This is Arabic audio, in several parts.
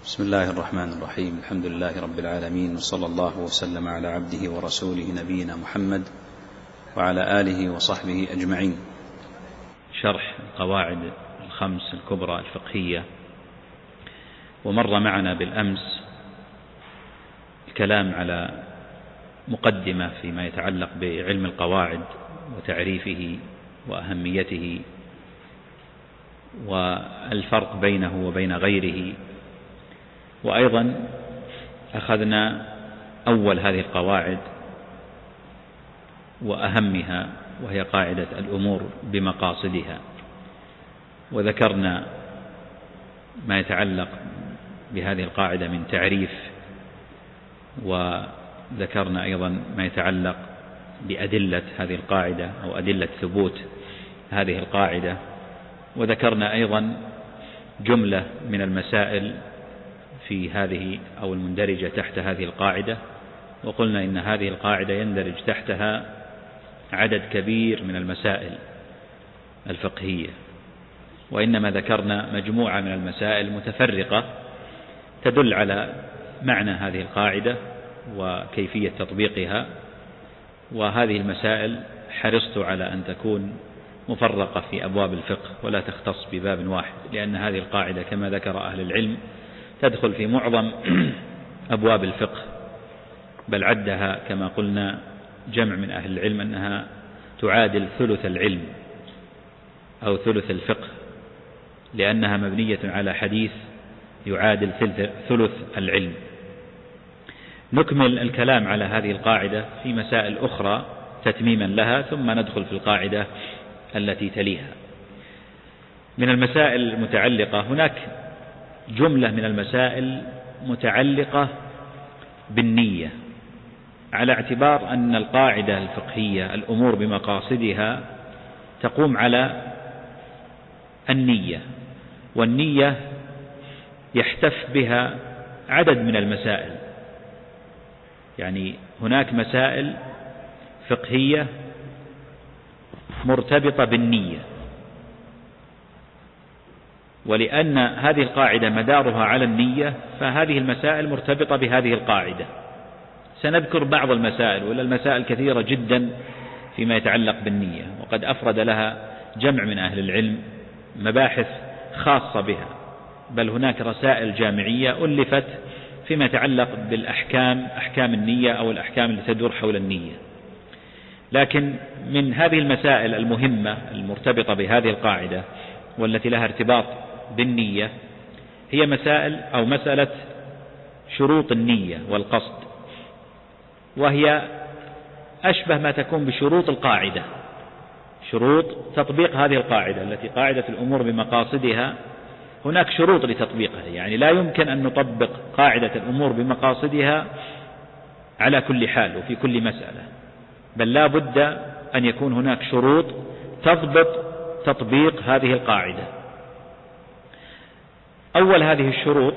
بسم الله الرحمن الرحيم. الحمد لله رب العالمين، وصلى الله وسلم على عبده ورسوله نبينا محمد وعلى آله وصحبه أجمعين. شرح القواعد الخمس الكبرى الفقهية. ومر معنا بالأمس الكلام على مقدمة فيما يتعلق بعلم القواعد وتعريفه وأهميته والفرق بينه وبين غيره. وأيضا أخذنا أول هذه القواعد وأهمها، وهي قاعدة الأمور بمقاصدها، وذكرنا ما يتعلق بهذه القاعدة من تعريف، وذكرنا أيضا ما يتعلق بأدلة هذه القاعدة أو أدلة ثبوت هذه القاعدة، وذكرنا أيضا جملة من المسائل في هذه أو المندرجة تحت هذه القاعدة، وقلنا إن هذه القاعدة يندرج تحتها عدد كبير من المسائل الفقهية، وإنما ذكرنا مجموعة من المسائل متفرقة تدل على معنى هذه القاعدة وكيفية تطبيقها. وهذه المسائل حرصت على أن تكون مفرقة في أبواب الفقه ولا تختص بباب واحد، لأن هذه القاعدة كما ذكر أهل العلم تدخل في معظم أبواب الفقه، بل عدها كما قلنا جمع من أهل العلم أنها تعادل ثلث العلم أو ثلث الفقه، لأنها مبنية على حديث يعادل ثلث العلم. نكمل الكلام على هذه القاعدة في مسائل أخرى تتميما لها، ثم ندخل في القاعدة التي تليها. من المسائل المتعلقة، هناك جملة من المسائل متعلقة بالنية، على اعتبار أن القاعدة الفقهية الأمور بمقاصدها تقوم على النية، والنية يحتف بها عدد من المسائل. يعني هناك مسائل فقهية مرتبطة بالنية، ولأن هذه القاعدة مدارها على النية فهذه المسائل مرتبطة بهذه القاعدة. سنذكر بعض المسائل، ولا المسائل كثيرة جدا فيما يتعلق بالنية، وقد أفرد لها جمع من أهل العلم مباحث خاصة بها، بل هناك رسائل جامعية ألفت فيما يتعلق بالأحكام، أحكام النية أو الأحكام التي تدور حول النية. لكن من هذه المسائل المهمة المرتبطة بهذه القاعدة والتي لها ارتباط بالنية هي مسألة شروط النية والقصد، وهي أشبه ما تكون بشروط القاعدة، شروط تطبيق هذه القاعدة التي قاعدة الأمور بمقاصدها. هناك شروط لتطبيقها، يعني لا يمكن أن نطبق قاعدة الأمور بمقاصدها على كل حال وفي كل مسألة، بل لا بد أن يكون هناك شروط تضبط تطبيق هذه القاعدة. أول هذه الشروط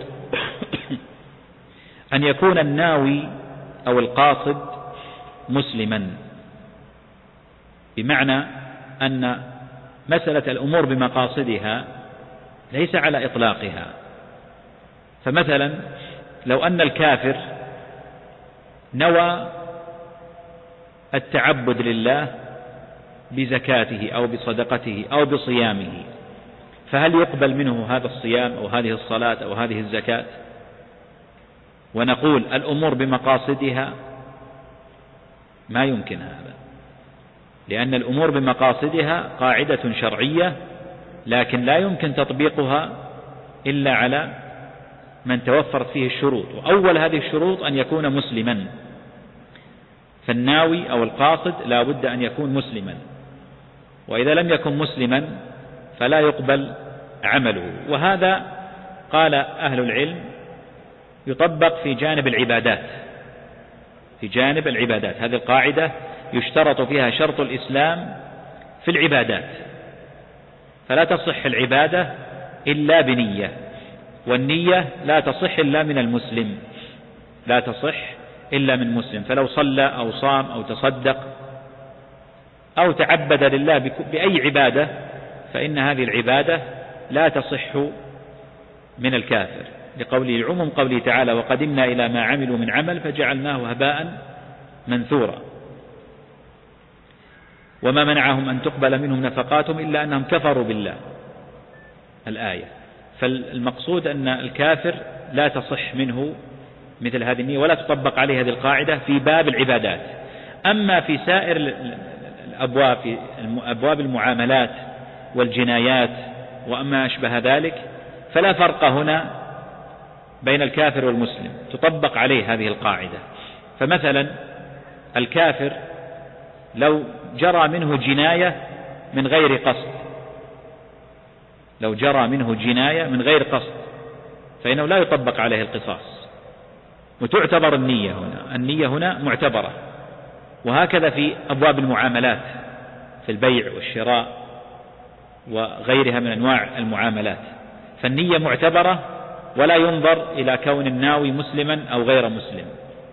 أن يكون الناوي أو القاصد مسلما، بمعنى أن مسألة الأمور بمقاصدها ليس على إطلاقها. فمثلا لو أن الكافر نوى التعبد لله بزكاته أو بصدقته أو بصيامه، فهل يقبل منه هذا الصيام أو هذه الصلاة أو هذه الزكاة؟ ونقول الأمور بمقاصدها ما يمكن هذا، لأن الأمور بمقاصدها قاعدة شرعية، لكن لا يمكن تطبيقها إلا على من توفرت فيه الشروط. وأول هذه الشروط أن يكون مسلما، فالناوي أو القاصد لا بد أن يكون مسلما، وإذا لم يكن مسلما فلا يقبل عمله. وهذا قال أهل العلم يطبق في جانب العبادات، في جانب العبادات هذه القاعدة يشترط فيها شرط الإسلام في العبادات، فلا تصح العبادة إلا بنية، والنية لا تصح إلا من المسلم، لا تصح إلا من مسلم. فلو صلى أو صام أو تصدق أو تعبد لله بأي عبادة فإن هذه العبادة لا تصح من الكافر. لقوله عموم قوله تعالى وقدمنا إلى ما عملوا من عمل فجعلناه هباء منثورا. وما منعهم أن تقبل منهم نفقاتهم إلا أنهم كفروا بالله، الآية. فالمقصود أن الكافر لا تصح منه مثل هذه النية ولا تطبق عليه هذه القاعدة في باب العبادات. أما في سائر الأبواب، في أبواب المعاملات والجنايات وأما أشبه ذلك، فلا فرق هنا بين الكافر والمسلم، تطبق عليه هذه القاعدة. فمثلا الكافر لو جرى منه جناية من غير قصد، لو جرى منه جناية من غير قصد فإنه لا يطبق عليه القصاص، وتعتبر النية هنا معتبرة. وهكذا في أبواب المعاملات، في البيع والشراء وغيرها من أنواع المعاملات، فالنية معتبرة ولا ينظر إلى كون الناوي مسلما أو غير مسلم.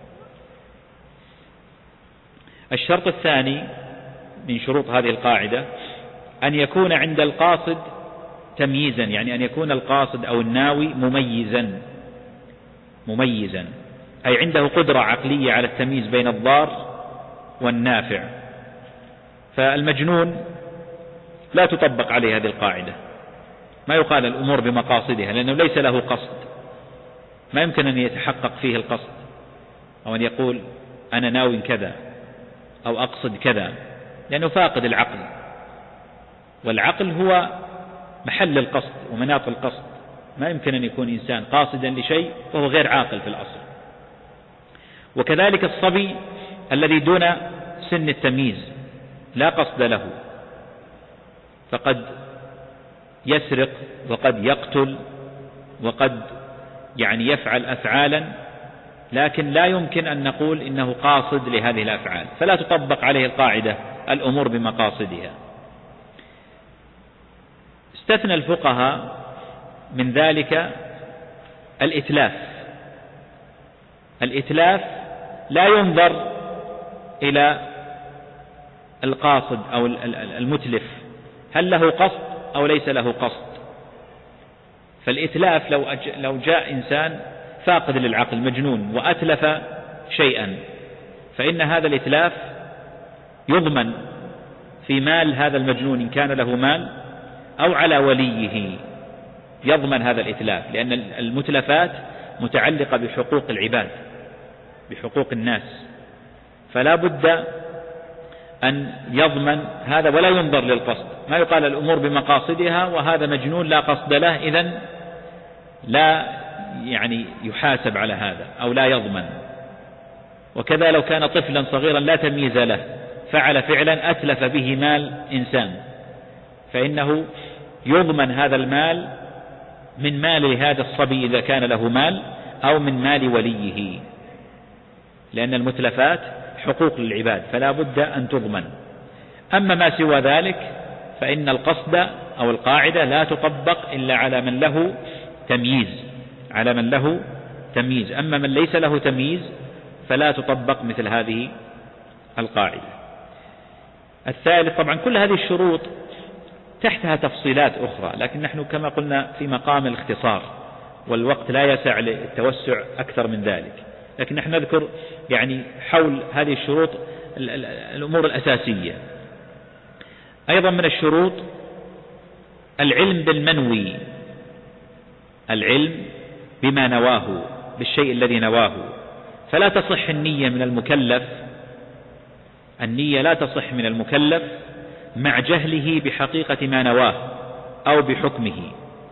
الشرط الثاني من شروط هذه القاعدة أن يكون عند القاصد تمييزا، يعني أن يكون القاصد أو الناوي مميزا، أي عنده قدرة عقلية على التمييز بين الضار والنافع. فالمجنون لا تطبق عليه هذه القاعدة، ما يقال الأمور بمقاصدها، لأنه ليس له قصد، ما يمكن أن يتحقق فيه القصد، أو أن يقول أنا ناوي كذا أو أقصد كذا، لأنه فاقد العقل، والعقل هو محل القصد ومناط القصد. ما يمكن أن يكون إنسان قاصدا لشيء وهو غير عاقل في الأصل. وكذلك الصبي الذي دون سن التمييز لا قصد له، فقد يسرق وقد يقتل وقد يفعل أفعالا، لكن لا يمكن أن نقول إنه قاصد لهذه الأفعال، فلا تطبق عليه القاعدة الأمور بمقاصدها. استثنى الفقهاء من ذلك الإتلاف لا ينظر إلى القاصد أو المتلف هل له قصد أو ليس له قصد. فالإتلاف لو جاء إنسان فاقد للعقل مجنون وأتلف شيئا، فإن هذا الإتلاف يضمن في مال هذا المجنون إن كان له مال، أو على وليه يضمن هذا الإتلاف، لأن المتلفات متعلقة بحقوق العباد، بحقوق الناس، فلا بد أن يضمن هذا ولا ينظر للقصد. ما يقال الأمور بمقاصدها وهذا مجنون لا قصد له، إذن لا يحاسب على هذا أو لا يضمن. وكذا لو كان طفلا صغيرا لا تمييز له فعل فعلا أتلف به مال إنسان، فإنه يضمن هذا المال من مال هذا الصبي إذا كان له مال، أو من مال وليه، لأن المتلفات حقوق للعباد فلا بد أن تضمن. أما ما سوى ذلك فإن القصد أو القاعدة لا تطبق إلا على من له تمييز، أما من ليس له تمييز فلا تطبق مثل هذه القاعدة. الثالث، طبعا كل هذه الشروط تحتها تفصيلات أخرى، لكن نحن كما قلنا في مقام الاختصار والوقت لا يسع للتوسع أكثر من ذلك، لكن نحن نذكر حول هذه الشروط الأمور الأساسية. أيضا من الشروط العلم بالمنوي، العلم بما نواه، بالشيء الذي نواه. فلا تصح النية من المكلف، النية لا تصح من المكلف مع جهله بحقيقة ما نواه أو بحكمه.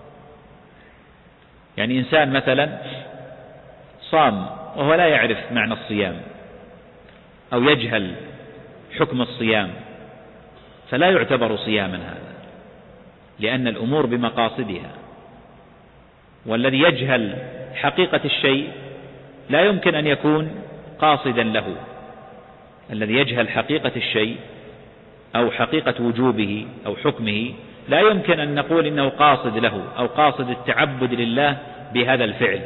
إنسان مثلا صام وهو لا يعرف معنى الصيام أو يجهل حكم الصيام، فلا يعتبر صياما هذا، لأن الأمور بمقاصدها. والذي يجهل حقيقة الشيء لا يمكن أن يكون قاصدا له. الذي يجهل حقيقة الشيء أو حقيقة وجوبه أو حكمه لا يمكن أن نقول إنه قاصد له أو قاصد التعبد لله بهذا الفعل.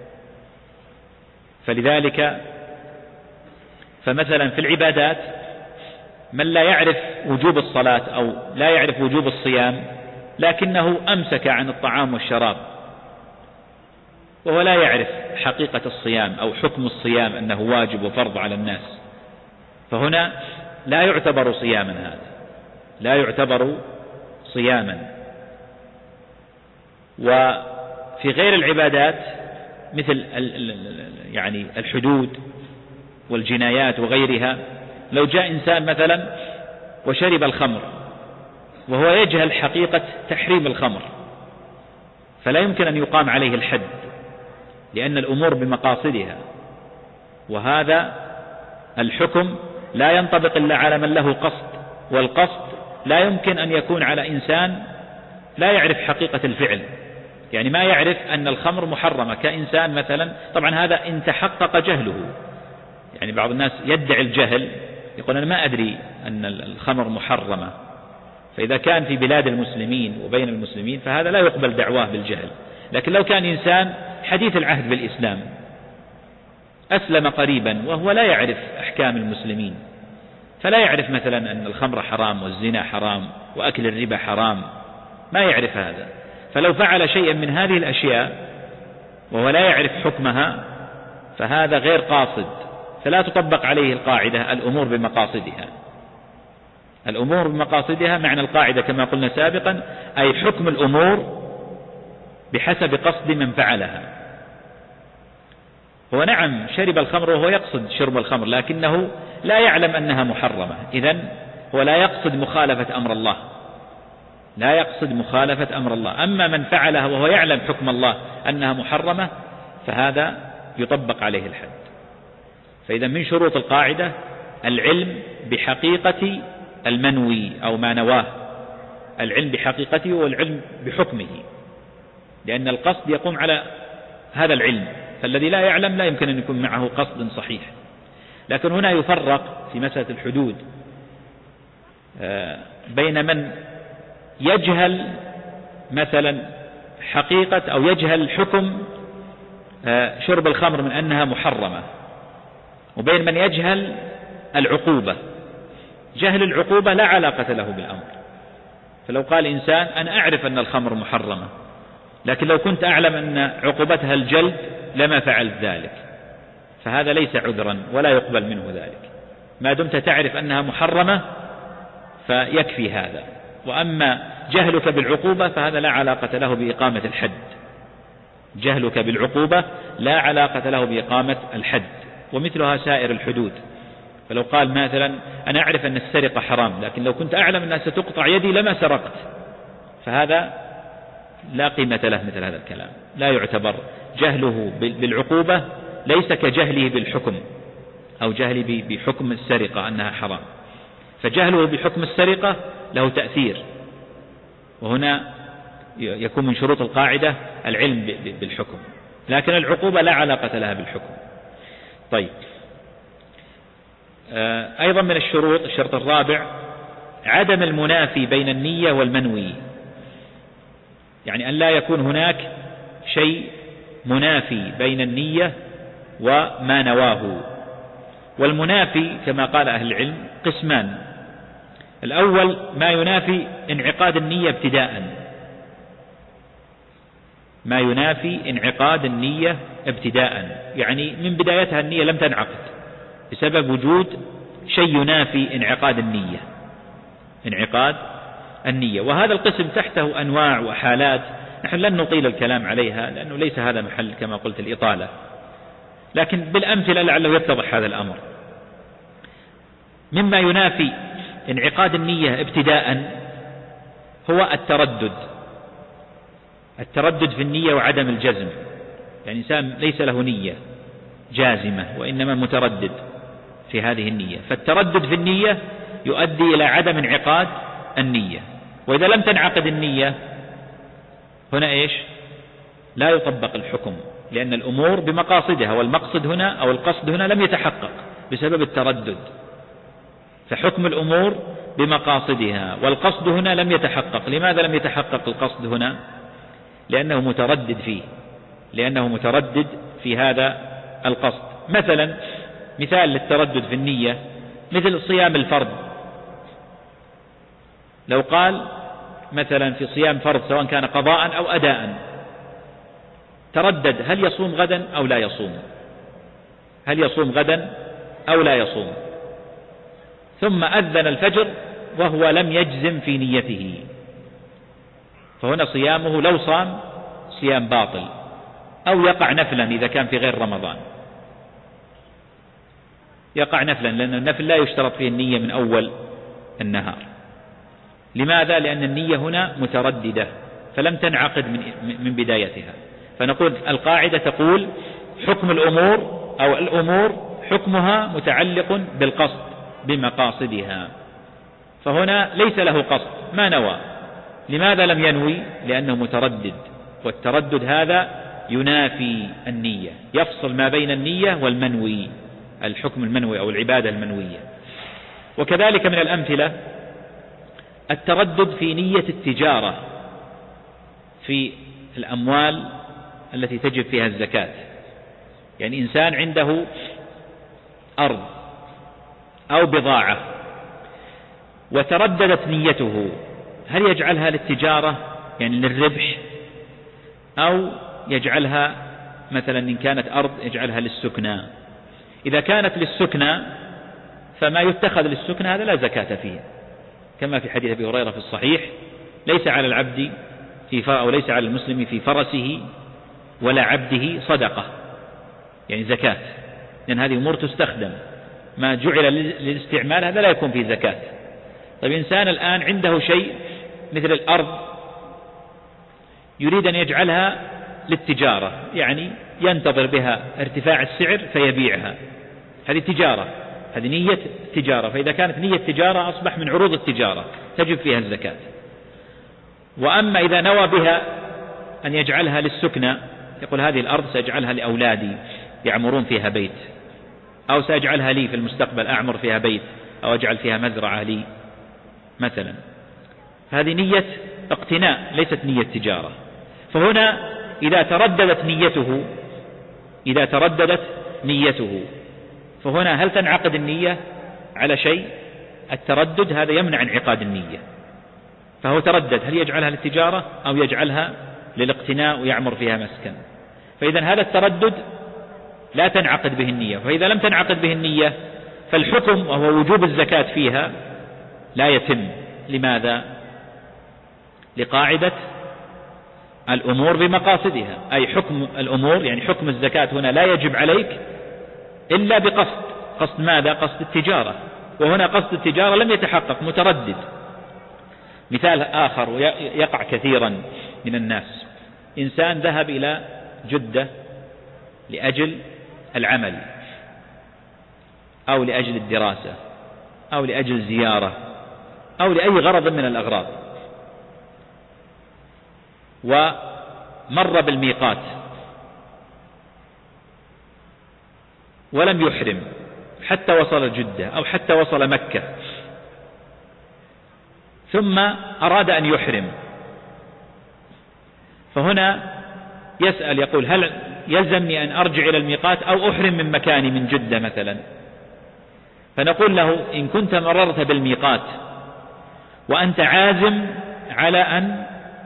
فلذلك فمثلا في العبادات من لا يعرف وجوب الصلاة أو لا يعرف وجوب الصيام، لكنه أمسك عن الطعام والشراب وهو لا يعرف حقيقة الصيام أو حكم الصيام أنه واجب وفرض على الناس، فهنا لا يعتبر صياما، هذا لا يعتبر صياما. وفي غير العبادات مثل يعني الحدود والجنايات وغيرها، لو جاء إنسان مثلا وشرب الخمر وهو يجهل حقيقة تحريم الخمر، فلا يمكن أن يقام عليه الحد، لأن الأمور بمقاصدها، وهذا الحكم لا ينطبق إلا على من له قصد، والقصد لا يمكن أن يكون على إنسان لا يعرف حقيقة الفعل، يعني ما يعرف أن الخمر محرمة كإنسان مثلا. طبعا هذا إن تحقق جهله، يعني بعض الناس يدعي الجهل، يقول أنا ما أدري أن الخمر محرمة، فإذا كان في بلاد المسلمين وبين المسلمين فهذا لا يقبل دعواه بالجهل. لكن لو كان إنسان حديث العهد بالإسلام أسلم قريبا وهو لا يعرف أحكام المسلمين، فلا يعرف مثلا أن الخمر حرام والزنا حرام وأكل الربا حرام، ما يعرف هذا، فلو فعل شيئا من هذه الأشياء وهو لا يعرف حكمها فهذا غير قاصد، فلا تطبق عليه القاعدة الأمور بمقاصدها. الأمور بمقاصدها معنى القاعدة كما قلنا سابقا، أي حكم الأمور بحسب قصد من فعلها. هو نعم شرب الخمر وهو يقصد شرب الخمر، لكنه لا يعلم أنها محرمة، إذن هو لا يقصد مخالفة أمر الله، لا يقصد مخالفة أمر الله. أما من فعلها وهو يعلم حكم الله أنها محرمة فهذا يطبق عليه الحد. فإذا من شروط القاعدة العلم بحقيقة المنوي أو ما نواه، العلم بحقيقته والعلم بحكمه، لأن القصد يقوم على هذا العلم، فالذي لا يعلم لا يمكن أن يكون معه قصد صحيح. لكن هنا يفرق في مسألة الحدود بين من يجهل مثلا حقيقة أو يجهل حكم شرب الخمر من أنها محرمة، وبين من يجهل العقوبة. جهل العقوبة لا علاقة له بالأمر، فلو قال إنسان أنا أعرف أن الخمر محرمة، لكن لو كنت أعلم أن عقوبتها الجلد لما فعلت ذلك، فهذا ليس عذرا ولا يقبل منه ذلك. ما دمت تعرف أنها محرمة فيكفي هذا. وأما جهلك بالعقوبة فهذا لا علاقة له بإقامة الحد، جهلك بالعقوبة لا علاقة له بإقامة الحد، ومثلها سائر الحدود. فلو قال مثلا أنا أعرف أن السرقة حرام، لكن لو كنت أعلم أنها ستقطع يدي لما سرقت، فهذا لا قيمة له. مثل هذا الكلام لا يعتبر جهله بالعقوبة، ليس كجهله بالحكم أو جهله بحكم السرقة أنها حرام، فجهله بحكم السرقة له تأثير، وهنا يكون من شروط القاعدة العلم بالحكم، لكن العقوبة لا علاقة لها بالحكم. طيب، أيضا من الشروط الشرط الرابع عدم المنافي بين النية والمنوي، يعني أن لا يكون هناك شيء منافي بين النية وما نواه. والمنافي كما قال أهل العلم قسمان: الأول ما ينافي انعقاد النية ابتداء، ما ينافي انعقاد النية ابتداء، يعني من بدايتها النية لم تنعقد بسبب وجود شيء ينافي انعقاد النية، انعقاد النية. وهذا القسم تحته أنواع وحالات، نحن لن نطيل الكلام عليها لأنه ليس هذا محل كما قلت الإطالة، لكن بالأمثلة لعله يتضح هذا الأمر. مما ينافي انعقاد النية ابتداء هو التردد في النية وعدم الجزم، يعني إنسان ليس له نية جازمة وإنما متردد في هذه النية، فالتردد في النية يؤدي إلى عدم انعقاد النية. وإذا لم تنعقد النية هنا إيش؟ لا يطبق الحكم، لأن الأمور بمقاصدها، والمقصد هنا أو القصد هنا لم يتحقق بسبب التردد، فحكم الأمور بمقاصدها والقصد هنا لم يتحقق. لماذا لم يتحقق القصد هنا؟ لأنه متردد فيه، لأنه متردد في هذا القصد. مثلا مثال للتردد في النية مثل صيام الفرض، لو قال مثلا في صيام فرض سواء كان قضاء أو أداء، تردد هل يصوم غدا أو لا يصوم، هل يصوم غدا أو لا يصوم، ثم أذن الفجر وهو لم يجزم في نيته، فهنا صيامه لو صام صيام باطل، أو يقع نفلا إذا كان في غير رمضان، يقع نفلا، لأن النفل لا يشترط فيه النية من أول النهار. لماذا؟ لأن النية هنا مترددة فلم تنعقد من بدايتها. فنقول القاعدة تقول حكم الأمور أو الأمور حكمها متعلق بالقصد بمقاصدها، فهنا ليس له قصد ما نوى. لماذا لم ينوي؟ لأنه متردد، والتردد هذا ينافي النية، يفصل ما بين النية والمنوي، الحكم المنوي أو العبادة المنوية. وكذلك من الأمثلة التردد في نية التجارة في الأموال التي تجب فيها الزكاة. يعني إنسان عنده أرض أو بضاعة وترددت نيته، هل يجعلها للتجارة يعني للربح، أو يجعلها مثلا إن كانت أرض يجعلها للسكنى؟ إذا كانت للسكنى فما يتخذ للسكنى هذا لا زكاة فيه، كما في حديث أبي هريرة في الصحيح: ليس على العبد أو ليس على المسلم في فرسه ولا عبده صدقة، يعني زكاة، لأن هذه أمور تستخدم، ما جعل للاستعمال هذا لا يكون فيه زكاة. طيب إنسان الآن عنده شيء مثل الأرض يريد أن يجعلها للتجارة، يعني ينتظر بها ارتفاع السعر فيبيعها، هذه تجارة، هذه نية تجارة، فإذا كانت نية تجارة أصبح من عروض التجارة تجب فيها الزكاة. وأما إذا نوى بها أن يجعلها للسكنى، يقول هذه الأرض سأجعلها لأولادي يعمرون فيها بيت، أو سأجعلها لي في المستقبل أعمر فيها بيت، أو أجعل فيها مزرعة لي مثلا، هذه نية اقتناء ليست نية تجارة. فهنا إذا ترددت نيته فهنا هل تنعقد النية على شيء؟ التردد هذا يمنع انعقاد النية، فهو تردد هل يجعلها للتجارة أو يجعلها للاقتناء ويعمر فيها مسكن، فإذا هذا التردد لا تنعقد به النية. فإذا لم تنعقد به النية فالحكم وهو وجوب الزكاة فيها لا يتم. لماذا؟ لقاعدة الأمور بمقاصدها، أي حكم الأمور يعني حكم الزكاة هنا لا يجب عليك إلا بقصد. قصد ماذا؟ قصد التجارة، وهنا قصد التجارة لم يتحقق، متردد. مثال آخر يقع كثيرا من الناس: إنسان ذهب إلى جدة لأجل العمل أو لأجل الدراسة أو لأجل زيارة أو لأي غرض من الأغراض، ومر بالميقات ولم يحرم حتى وصل جدة أو حتى وصل مكة، ثم أراد أن يحرم، فهنا يسأل يقول هل يلزمني أن أرجع إلى الميقات أو أحرم من مكاني من جدة مثلا؟ فنقول له إن كنت مررت بالميقات وأنت عازم على أن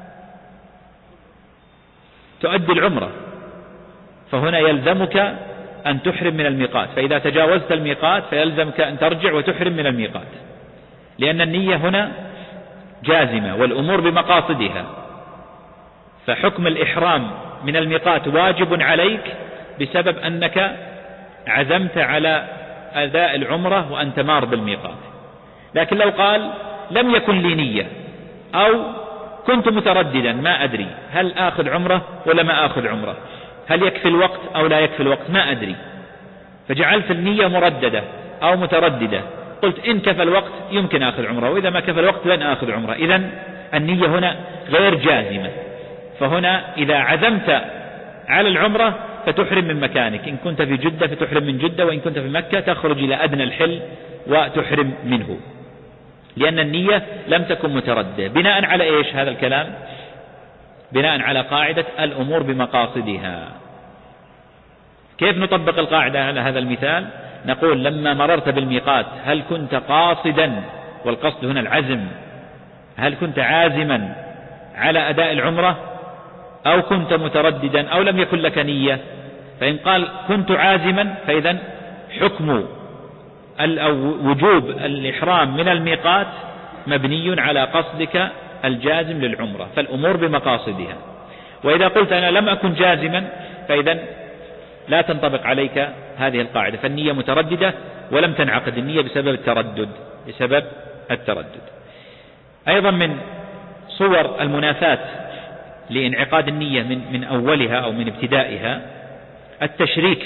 تؤدي العمرة فهنا يلزمك أن تحرم من الميقات، فإذا تجاوزت الميقات فيلزمك أن ترجع وتحرم من الميقات، لأن النية هنا جازمة والأمور بمقاصدها، فحكم الإحرام من الميقات واجب عليك بسبب أنك عزمت على أداء العمرة وأنت مار بالميقات. لكن لو قال لم يكن لي نية أو كنت مترددا ما أدري هل آخذ عمرة ولا ما آخذ عمرة، هل يكفي الوقت أو لا يكفي الوقت ما أدري، فجعلت النية مرددة أو مترددة، قلت إن كفى الوقت يمكن آخذ عمرة، وإذا ما كفى الوقت لن آخذ عمرة، إذن النية هنا غير جازمة. فهنا إذا عزمت على العمرة فتحرم من مكانك، إن كنت في جدة فتحرم من جدة، وإن كنت في مكة تخرج إلى أدنى الحل وتحرم منه، لأن النية لم تكن مترددة. بناء على إيش هذا الكلام؟ بناء على قاعدة الأمور بمقاصدها. كيف نطبق القاعدة على هذا المثال؟ نقول لما مررت بالميقات هل كنت قاصدا، والقصد هنا العزم، هل كنت عازما على أداء العمرة أو كنت مترددا أو لم يكن لك نية. فإن قال كنت عازما فإذا حكم أو وجوب الإحرام من الميقات مبني على قصدك الجازم للعمرة، فالأمور بمقاصدها. وإذا قلت أنا لم أكن جازما فإذا لا تنطبق عليك هذه القاعدة، فالنية مترددة ولم تنعقد النية بسبب التردد. أيضا من صور المنافاة لانعقاد النية من أولها أو من ابتدائها التشريك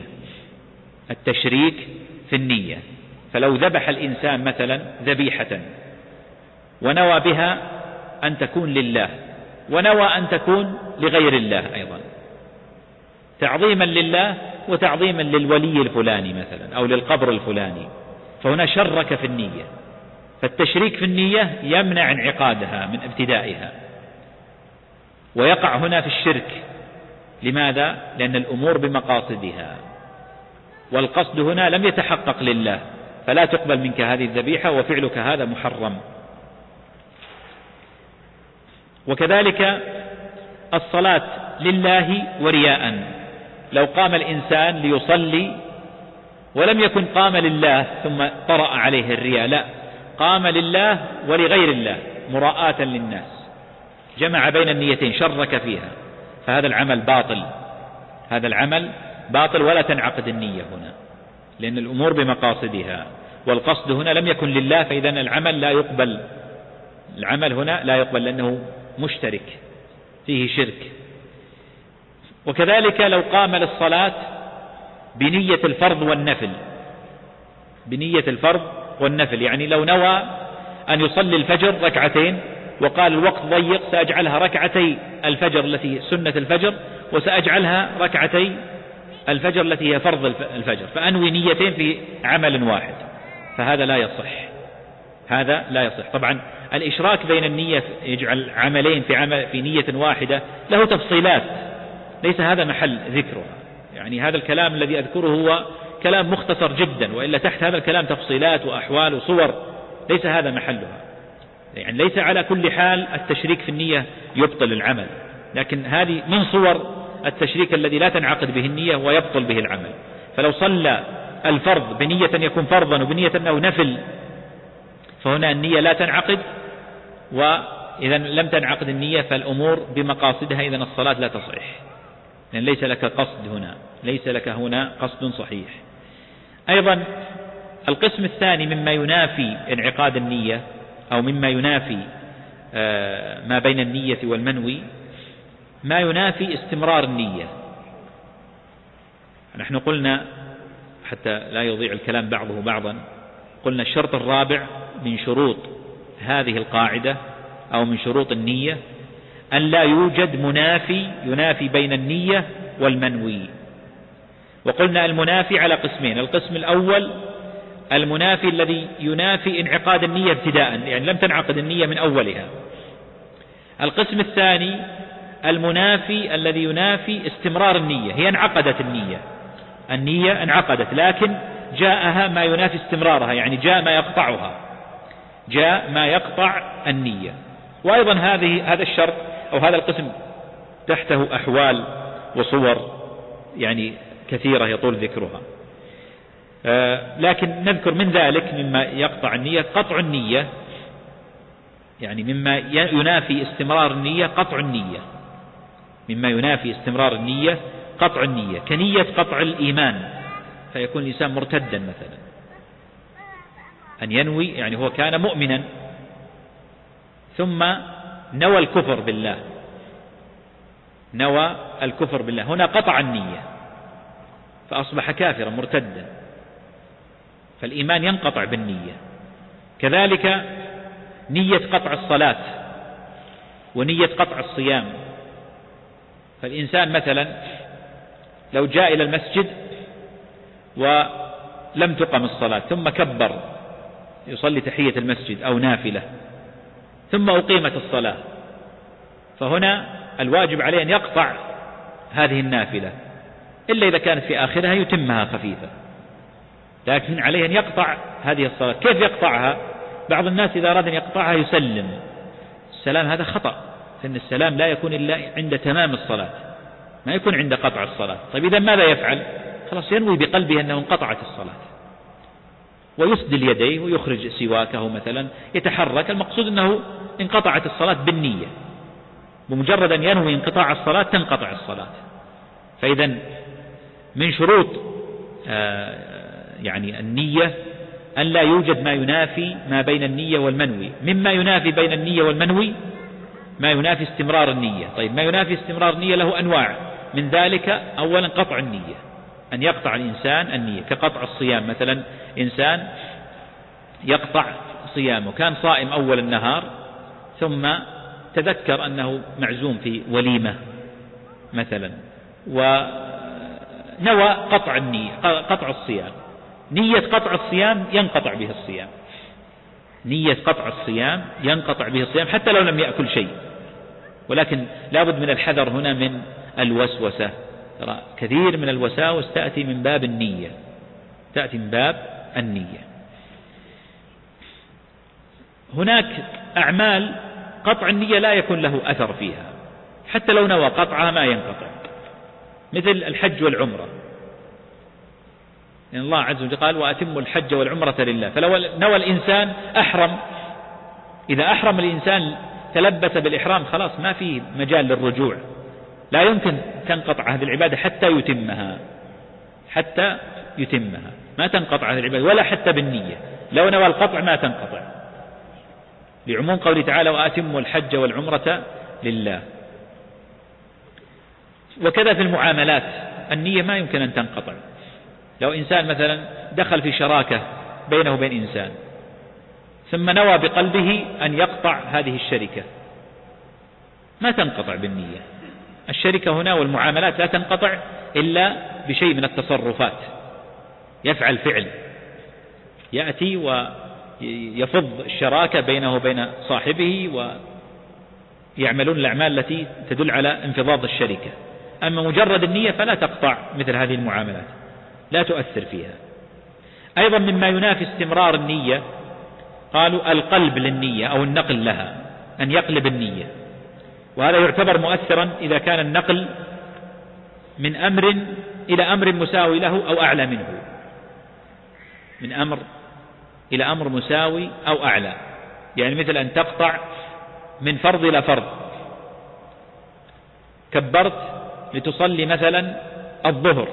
في النية. فلو ذبح الإنسان مثلا ذبيحة ونوى بها أن تكون لله ونوى أن تكون لغير الله أيضا، تعظيما لله وتعظيما للولي الفلاني مثلا أو للقبر الفلاني، فهنا شرك في النية. فالتشريك في النية يمنع انعقادها من ابتدائها، ويقع هنا في الشرك. لماذا؟ لأن الأمور بمقاصدها، والقصد هنا لم يتحقق لله، فلا تقبل منك هذه الذبيحة وفعلك هذا محرم. وكذلك الصلاة لله ورياء، لو قام الإنسان ليصلي ولم يكن قام لله ثم طرأ عليه الرياء، لا، قام لله ولغير الله مراءة للناس، جمع بين النيتين، شرك فيها، فهذا العمل باطل، ولا تنعقد النية هنا، لأن الأمور بمقاصدها، والقصد هنا لم يكن لله، فإذا العمل هنا لا يقبل لأنه مشترك فيه شرك. وكذلك لو قام للصلاة بنية الفرض والنفل، يعني لو نوى أن يصلي الفجر ركعتين وقال الوقت ضيق سأجعلها ركعتي الفجر التي سنة الفجر، وسأجعلها ركعتي الفجر التي هي فرض الفجر، فأنوي نيتين في عمل واحد، فهذا لا يصح. طبعا الإشراك بين النية يجعل عملين في نية واحدة له تفصيلات، ليس هذا محل ذكرها. يعني هذا الكلام الذي أذكره هو كلام مختصر جدا، وإلا تحت هذا الكلام تفصيلات وأحوال وصور، ليس هذا محلها. يعني ليس على كل حال التشريك في النية يبطل العمل، لكن هذه من صور التشريك الذي لا تنعقد به النية ويبطل به العمل. فلو صلى الفرض بنية يكون فرضا وبنية أنه نفل، فهنا النية لا تنعقد، وإذا لم تنعقد النية فالأمور بمقاصدها، إذن الصلاة لا تصح، لأن ليس لك هنا قصد صحيح. أيضا القسم الثاني مما ينافي انعقاد النية أو مما ينافي ما بين النية والمنوي، ما ينافي استمرار النية. نحن قلنا حتى لا يضيع الكلام بعضه بعضا، قلنا الشرط الرابع من شروط هذه القاعدة أو من شروط النية أن لا يوجد منافي ينافي بين النية والمنوي. وقلنا المنافي على قسمين: القسم الأول المنافي الذي ينافي انعقاد النية ابتداء، يعني لم تنعقد النية من أولها. القسم الثاني المنافي الذي ينافي استمرار النية، هي انعقدت النية انعقدت، لكن جاءها ما ينافي استمرارها، يعني جاء ما يقطع النية. وأيضا هذا الشرط أو هذا القسم تحته أحوال وصور يعني كثيرة يطول ذكرها، لكن نذكر من ذلك مما يقطع النية قطع النية، يعني مما ينافي استمرار النية قطع النية، مما ينافي استمرار النية قطع النية، كنية قطع الإيمان، فيكون الإنسان مرتدا مثلا، أن ينوي يعني هو كان مؤمنا ثم نوى الكفر بالله، هنا قطع النية فأصبح كافرا مرتدا، فالإيمان ينقطع بالنية. كذلك نية قطع الصلاة ونية قطع الصيام، فالإنسان مثلا لو جاء إلى المسجد ولم تقم الصلاة ثم كبر يصلي تحية المسجد أو نافلة ثم أقيمت الصلاة، فهنا الواجب عليه أن يقطع هذه النافلة، إلا إذا كانت في آخرها يتمها خفيفة، لكن عليه أن يقطع هذه الصلاة. كيف يقطعها؟ بعض الناس إذا أراد أن يقطعها يسلم السلام، هذا خطأ، فإن السلام لا يكون إلا عند تمام الصلاة، ما يكون عند قطع الصلاة. طيب إذا ماذا يفعل؟ خلاص ينوي بقلبه أنه انقطعت الصلاة، ويسدل يديه ويخرج سواكه مثلا، يتحرك، المقصود أنه انقطعت الصلاة بالنية. بمجرد أن ينوي انقطاع الصلاة تنقطع الصلاة. فإذا من شروط يعني النية أن لا يوجد ما ينافي ما بين النية والمنوي. مما ينافي بين النية والمنوي ما ينافي استمرار النية. طيب ما ينافي استمرار النية له أنواع، من ذلك أولا قطع النية، أن يقطع الإنسان النية، كقطع الصيام مثلا. إنسان يقطع صيامه، كان صائم أول النهار ثم تذكر أنه معزوم في وليمة مثلا، ونوى قطع النية، قطع الصيام. نية قطع الصيام ينقطع به الصيام، نية قطع الصيام ينقطع به الصيام حتى لو لم يأكل شيء. ولكن لابد من الحذر هنا من الوسوسة. ترى كثير من الوساوس تأتي من باب النية، تأتي من باب النية. هناك أعمال قطع النية لا يكون له أثر فيها، حتى لو نوى قطعها ما ينقطع، مثل الحج والعمرة. إن الله عز وجل قال وأتموا الحج والعمرة لله. فلو نوى الإنسان أحرم، إذا أحرم الإنسان تلبس بالإحرام خلاص ما في مجال للرجوع، لا يمكن تنقطع هذه العبادة حتى يتمها، حتى يتمها ما تنقطع هذه العبادة، ولا حتى بالنية. لو نوى القطع ما تنقطع، لعموم قوله تعالى وأتموا الحج والعمرة لله. وكذا في المعاملات النية ما يمكن أن تنقطع. لو إنسان مثلا دخل في شراكة بينه وبين إنسان ثم نوى بقلبه أن يقطع هذه الشركة ما تنقطع بالنية. الشركة هنا والمعاملات لا تنقطع إلا بشيء من التصرفات، يفعل فعل، يأتي ويفض الشراكة بينه وبين صاحبه ويعملون الأعمال التي تدل على انفضاض الشركة. أما مجرد النية فلا تقطع مثل هذه المعاملات، لا تؤثر فيها. أيضا مما ينافي استمرار النية قالوا القلب للنية أو النقل لها، أن يقلب النية، وهذا يعتبر مؤثرا إذا كان النقل من أمر إلى أمر مساوي له أو أعلى منه، من أمر إلى أمر مساوي أو أعلى. يعني مثل أن تقطع من فرض إلى فرض، كبرت لتصلي مثلا الظهر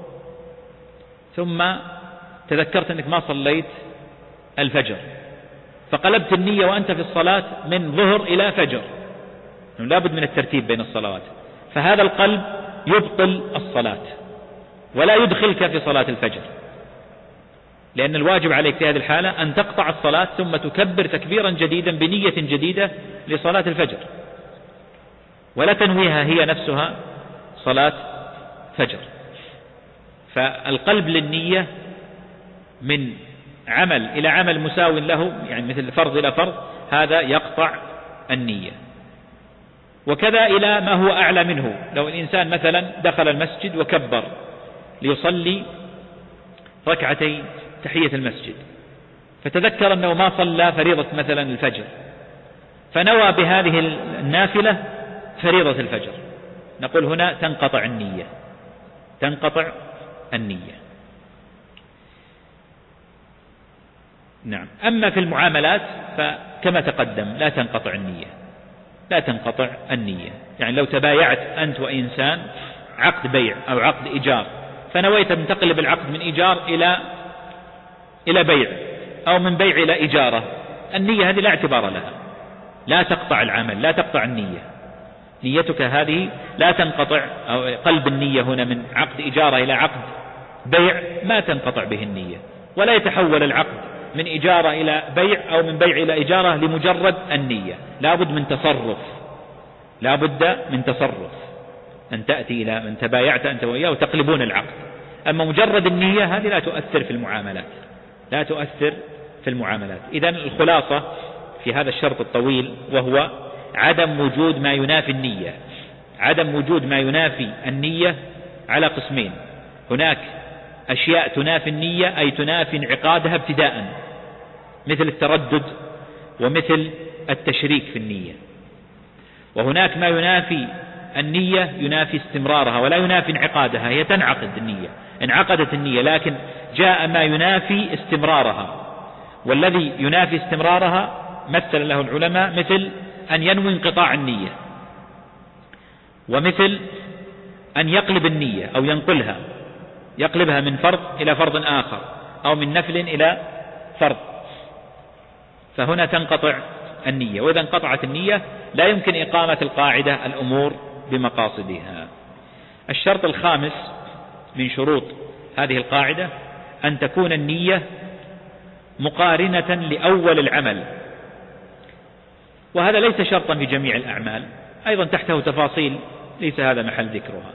ثم تذكرت أنك ما صليت الفجر، فقلبت النية وأنت في الصلاة من ظهر إلى فجر، لا بد من الترتيب بين الصلوات. فهذا القلب يبطل الصلاة ولا يدخلك في صلاة الفجر، لأن الواجب عليك في هذه الحالة أن تقطع الصلاة ثم تكبر تكبيرا جديدا بنية جديدة لصلاة الفجر، ولا تنويها هي نفسها صلاة فجر. فالقلب للنية من عمل إلى عمل مساو له، يعني مثل فرض إلى فرض، هذا يقطع النية. وكذا إلى ما هو أعلى منه. لو الإنسان مثلا دخل المسجد وكبر ليصلي ركعتي تحية المسجد، فتذكر أنه ما صلى فريضة مثلا الفجر، فنوى بهذه النافلة فريضة الفجر، نقول هنا تنقطع النية، تنقطع النية. نعم. أما في المعاملات فكما تقدم لا تنقطع النية، لا تنقطع النية. يعني لو تبايعت أنت وإنسان عقد بيع أو عقد إيجار، فنويت أن تقلب العقد من إيجار إلى بيع أو من بيع إلى إجارة، النية هذه لا اعتبار لها، لا تقطع العمل، لا تقطع النية. نيتك هذه لا تنقطع، أو قلب النية هنا من عقد إجارة إلى عقد بيع ما تنقطع به النية، ولا يتحول العقد من إجارة إلى بيع أو من بيع إلى إجارة لمجرد النية. لا بد من تصرف، لا بد من تصرف، أن تأتي إلى من تبايعت أنت وإياه وتقلبون العقد. أما مجرد النية هذه لا تؤثر في المعاملات، لا تؤثر في المعاملات. إذن الخلاصة في هذا الشرط الطويل وهو عدم وجود ما ينافي النية. عدم وجود ما ينافي النية على قسمين: هناك أشياء تنافي النية، أي تنافي انعقادها ابتداء، مثل التردد ومثل التشريك في النية. وهناك ما ينافي النية ينافي استمرارها ولا ينافي انعقادها، هي تنعقد النية، انعقدت النية، لكن جاء ما ينافي استمرارها، والذي ينافي استمرارها مثل له العلماء مثل أن ينوي انقطاع النية، ومثل أن يقلب النية أو ينقلها، يقلبها من فرض إلى فرض آخر أو من نفل إلى فرض، فهنا تنقطع النية. وإذا انقطعت النية لا يمكن إقامة القاعدة الأمور بمقاصدها. الشرط الخامس من شروط هذه القاعدة أن تكون النية مقارنة لأول العمل، وهذا ليس شرطا في جميع الأعمال، أيضا تحته تفاصيل ليس هذا محل ذكرها.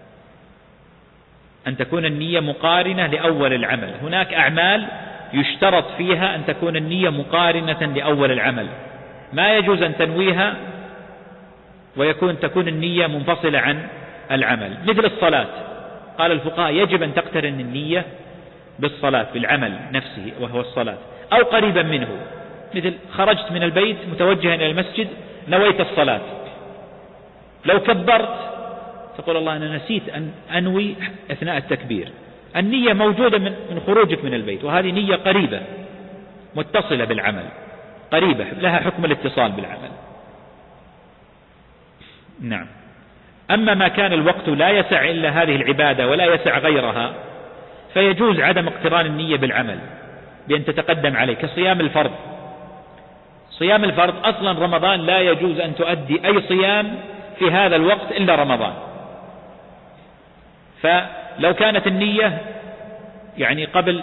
أن تكون النية مقارنة لأول العمل، هناك أعمال يشترط فيها أن تكون النية مقارنة لأول العمل، ما يجوز أن تنويها تكون النية منفصلة عن العمل، مثل الصلاة. قال الفقهاء يجب أن تقترن النية بالصلاة، بالعمل نفسه وهو الصلاة، أو قريبا منه، مثل خرجت من البيت متوجها إلى المسجد نويت الصلاة، لو كبرت تقول الله أنا نسيت أن أنوي أثناء التكبير، النية موجودة من خروجك من البيت، وهذه نية قريبة متصلة بالعمل، قريبة لها حكم الاتصال بالعمل. نعم. أما ما كان الوقت لا يسع إلا هذه العبادة ولا يسع غيرها فيجوز عدم اقتران النية بالعمل بأن تتقدم عليه، كصيام الفرض. صيام الفرض أصلا رمضان لا يجوز أن تؤدي أي صيام في هذا الوقت إلا رمضان، فلو كانت النية يعني قبل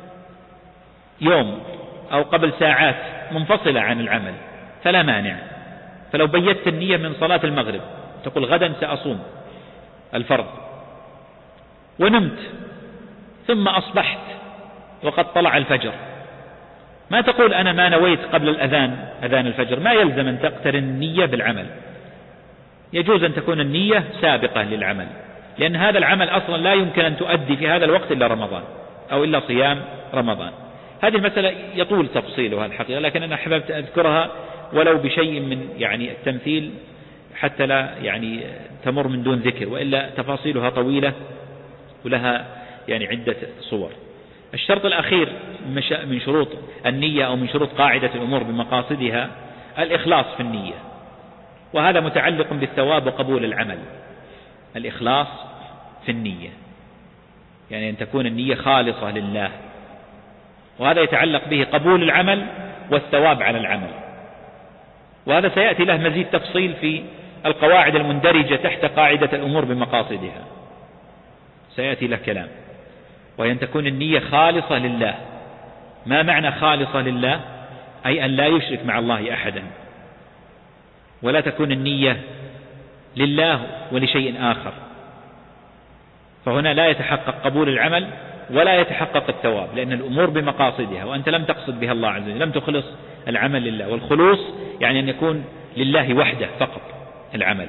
يوم أو قبل ساعات منفصلة عن العمل فلا مانع. فلو بيت النية من صلاة المغرب تقول غدا سأصوم الفرض، ونمت ثم أصبحت وقد طلع الفجر، ما تقول أنا ما نويت قبل أذان الفجر، ما يلزم أن تقترن النية بالعمل، يجوز أن تكون النية سابقة للعمل، لأن هذا العمل أصلا لا يمكن أن تؤدي في هذا الوقت إلا رمضان أو إلا صيام رمضان. هذه المسألة يطول تفصيلها الحقيقة، لكن أنا أحببت أذكرها ولو بشيء من يعني التمثيل حتى لا يعني تمر من دون ذكر، وإلا تفاصيلها طويلة ولها يعني عدة صور. الشرط الأخير من شروط النية أو من شروط قاعدة الأمور بمقاصدها الإخلاص في النية، وهذا متعلق بالثواب وقبول العمل. الإخلاص في النية يعني أن تكون النية خالصة لله، وهذا يتعلق به قبول العمل والثواب على العمل، وهذا سيأتي له مزيد تفصيل في القواعد المندرجة تحت قاعدة الأمور بمقاصدها، سيأتي له كلام. وهي أن تكون النية خالصة لله. ما معنى خالصة لله؟ أي أن لا يشرك مع الله أحدا، ولا تكون النية لله ولشيء آخر، فهنا لا يتحقق قبول العمل ولا يتحقق الثواب، لأن الأمور بمقاصدها وأنت لم تقصد بها الله عز وجل، لم تخلص العمل لله. والخلوص يعني أن يكون لله وحده فقط العمل.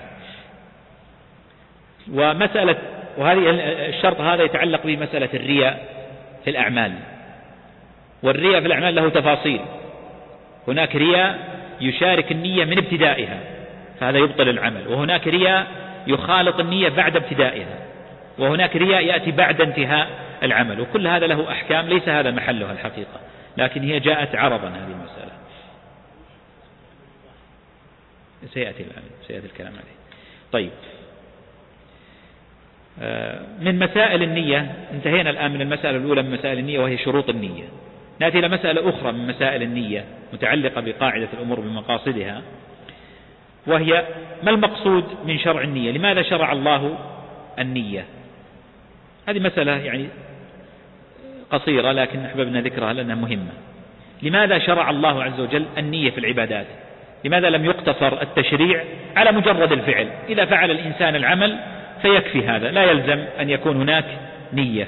وهذه الشرط هذا يتعلق بمسألة الرياء في الأعمال، والرياء في الأعمال له تفاصيل. هناك رياء يشارك النية من ابتدائها فهذا يبطل العمل، وهناك رياء يخالط النية بعد ابتدائها، وهناك رياء يأتي بعد انتهاء العمل، وكل هذا له أحكام ليس هذا محلها الحقيقة، لكن هي جاءت عرضا هذه المسألة. سيأتي الكلام عليه. طيب، من مسائل النية انتهينا الآن من المسألة الأولى من مسائل النية وهي شروط النية. نأتي إلى مسألة أخرى من مسائل النية متعلقة بقاعدة الأمور بمقاصدها، وهي ما المقصود من شرع النية؟ لماذا شرع الله النية؟ هذه مسألة يعني قصيرة لكن أحببنا ذكرها لأنها مهمة. لماذا شرع الله عز وجل النية في العبادات؟ لماذا لم يقتصر التشريع على مجرد الفعل؟ إذا فعل الإنسان العمل فيكفي هذا، لا يلزم أن يكون هناك نية.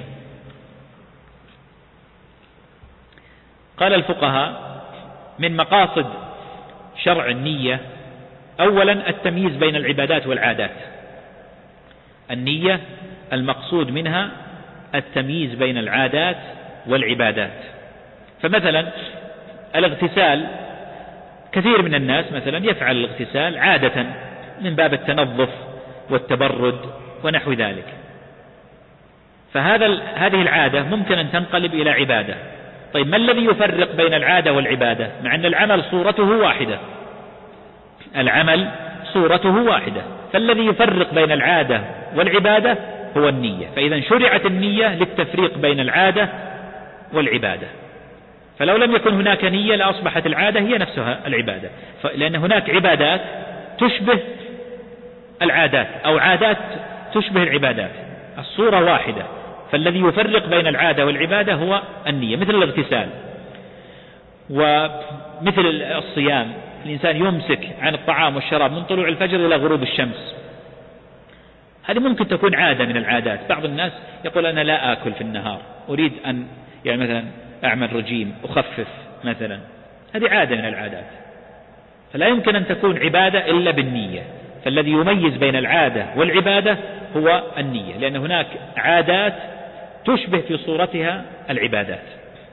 قال الفقهاء من مقاصد شرع النية أولا التمييز بين العبادات والعادات. النية المقصود منها التمييز بين العادات والعبادات. فمثلا الاغتسال، كثير من الناس مثلا يفعل الاغتسال عادة من باب التنظف والتبرد ونحو ذلك. هذه العادة ممكن أن تنقلب إلى عبادة. طيب ما الذي يفرق بين العادة والعبادة؟ مع أن العمل صورته واحدة، العمل صورته واحدة، فالذي يفرق بين العادة والعبادة هو النية. فإذا شرعت النية للتفريق بين العادة والعبادة، فلو لم يكن هناك نية لأصبحت العادة هي نفسها العبادة، لأن هناك عبادات تشبه العادات أو عادات تشبه العبادات، الصورة واحدة، فالذي يفرق بين العادة والعبادة هو النية. مثل الاغتسال ومثل الصيام، الإنسان يمسك عن الطعام والشراب من طلوع الفجر إلى غروب الشمس، هذه ممكن تكون عادة من العادات. بعض الناس يقول أنا لا آكل في النهار، أريد أن يعني مثلا أعمل رجيم، أخفف مثلا، هذه عادة من العادات، فلا يمكن أن تكون عبادة إلا بالنية. فالذي يميز بين العادة والعبادة هو النية، لأن هناك عادات تشبه في صورتها العبادات.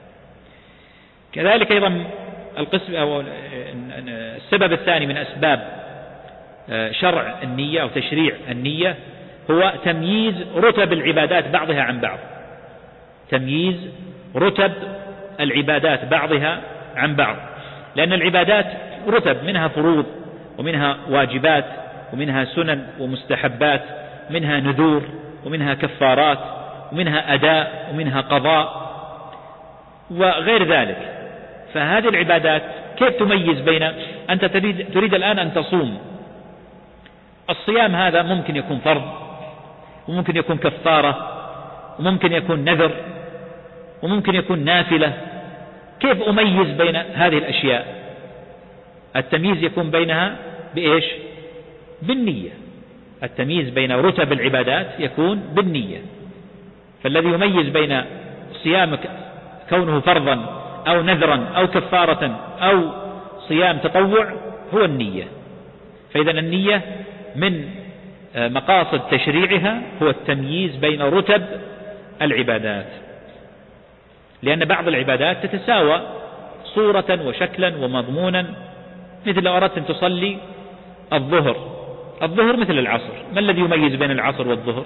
كذلك أيضا القسم أو السبب الثاني من أسباب شرع النية أو تشريع النية هو تمييز رتب العبادات بعضها عن بعض، تمييز رتب العبادات بعضها عن بعض، لأن العبادات رتب، منها فروض ومنها واجبات ومنها سنن ومستحبات، منها نذور ومنها كفارات ومنها أداء ومنها قضاء وغير ذلك. فهذه العبادات كيف تميز بين أنت تريد الآن أن تصوم، الصيام هذا ممكن يكون فرض وممكن يكون كفارة وممكن يكون نذر وممكن يكون نافلة، كيف أميز بين هذه الأشياء؟ التمييز يكون بينها بإيش؟ بالنية. التمييز بين رتب العبادات يكون بالنية. فالذي يميز بين صيامك كونه فرضا أو نذرا أو كفارة أو صيام تطوع هو النية. فإذا النية من مقاصد تشريعها هو التمييز بين رتب العبادات، لأن بعض العبادات تتساوى صورة وشكلا ومضمونا. مثل لو أردت أن تصلي الظهر مثل العصر، ما الذي يميز بين العصر والظهر؟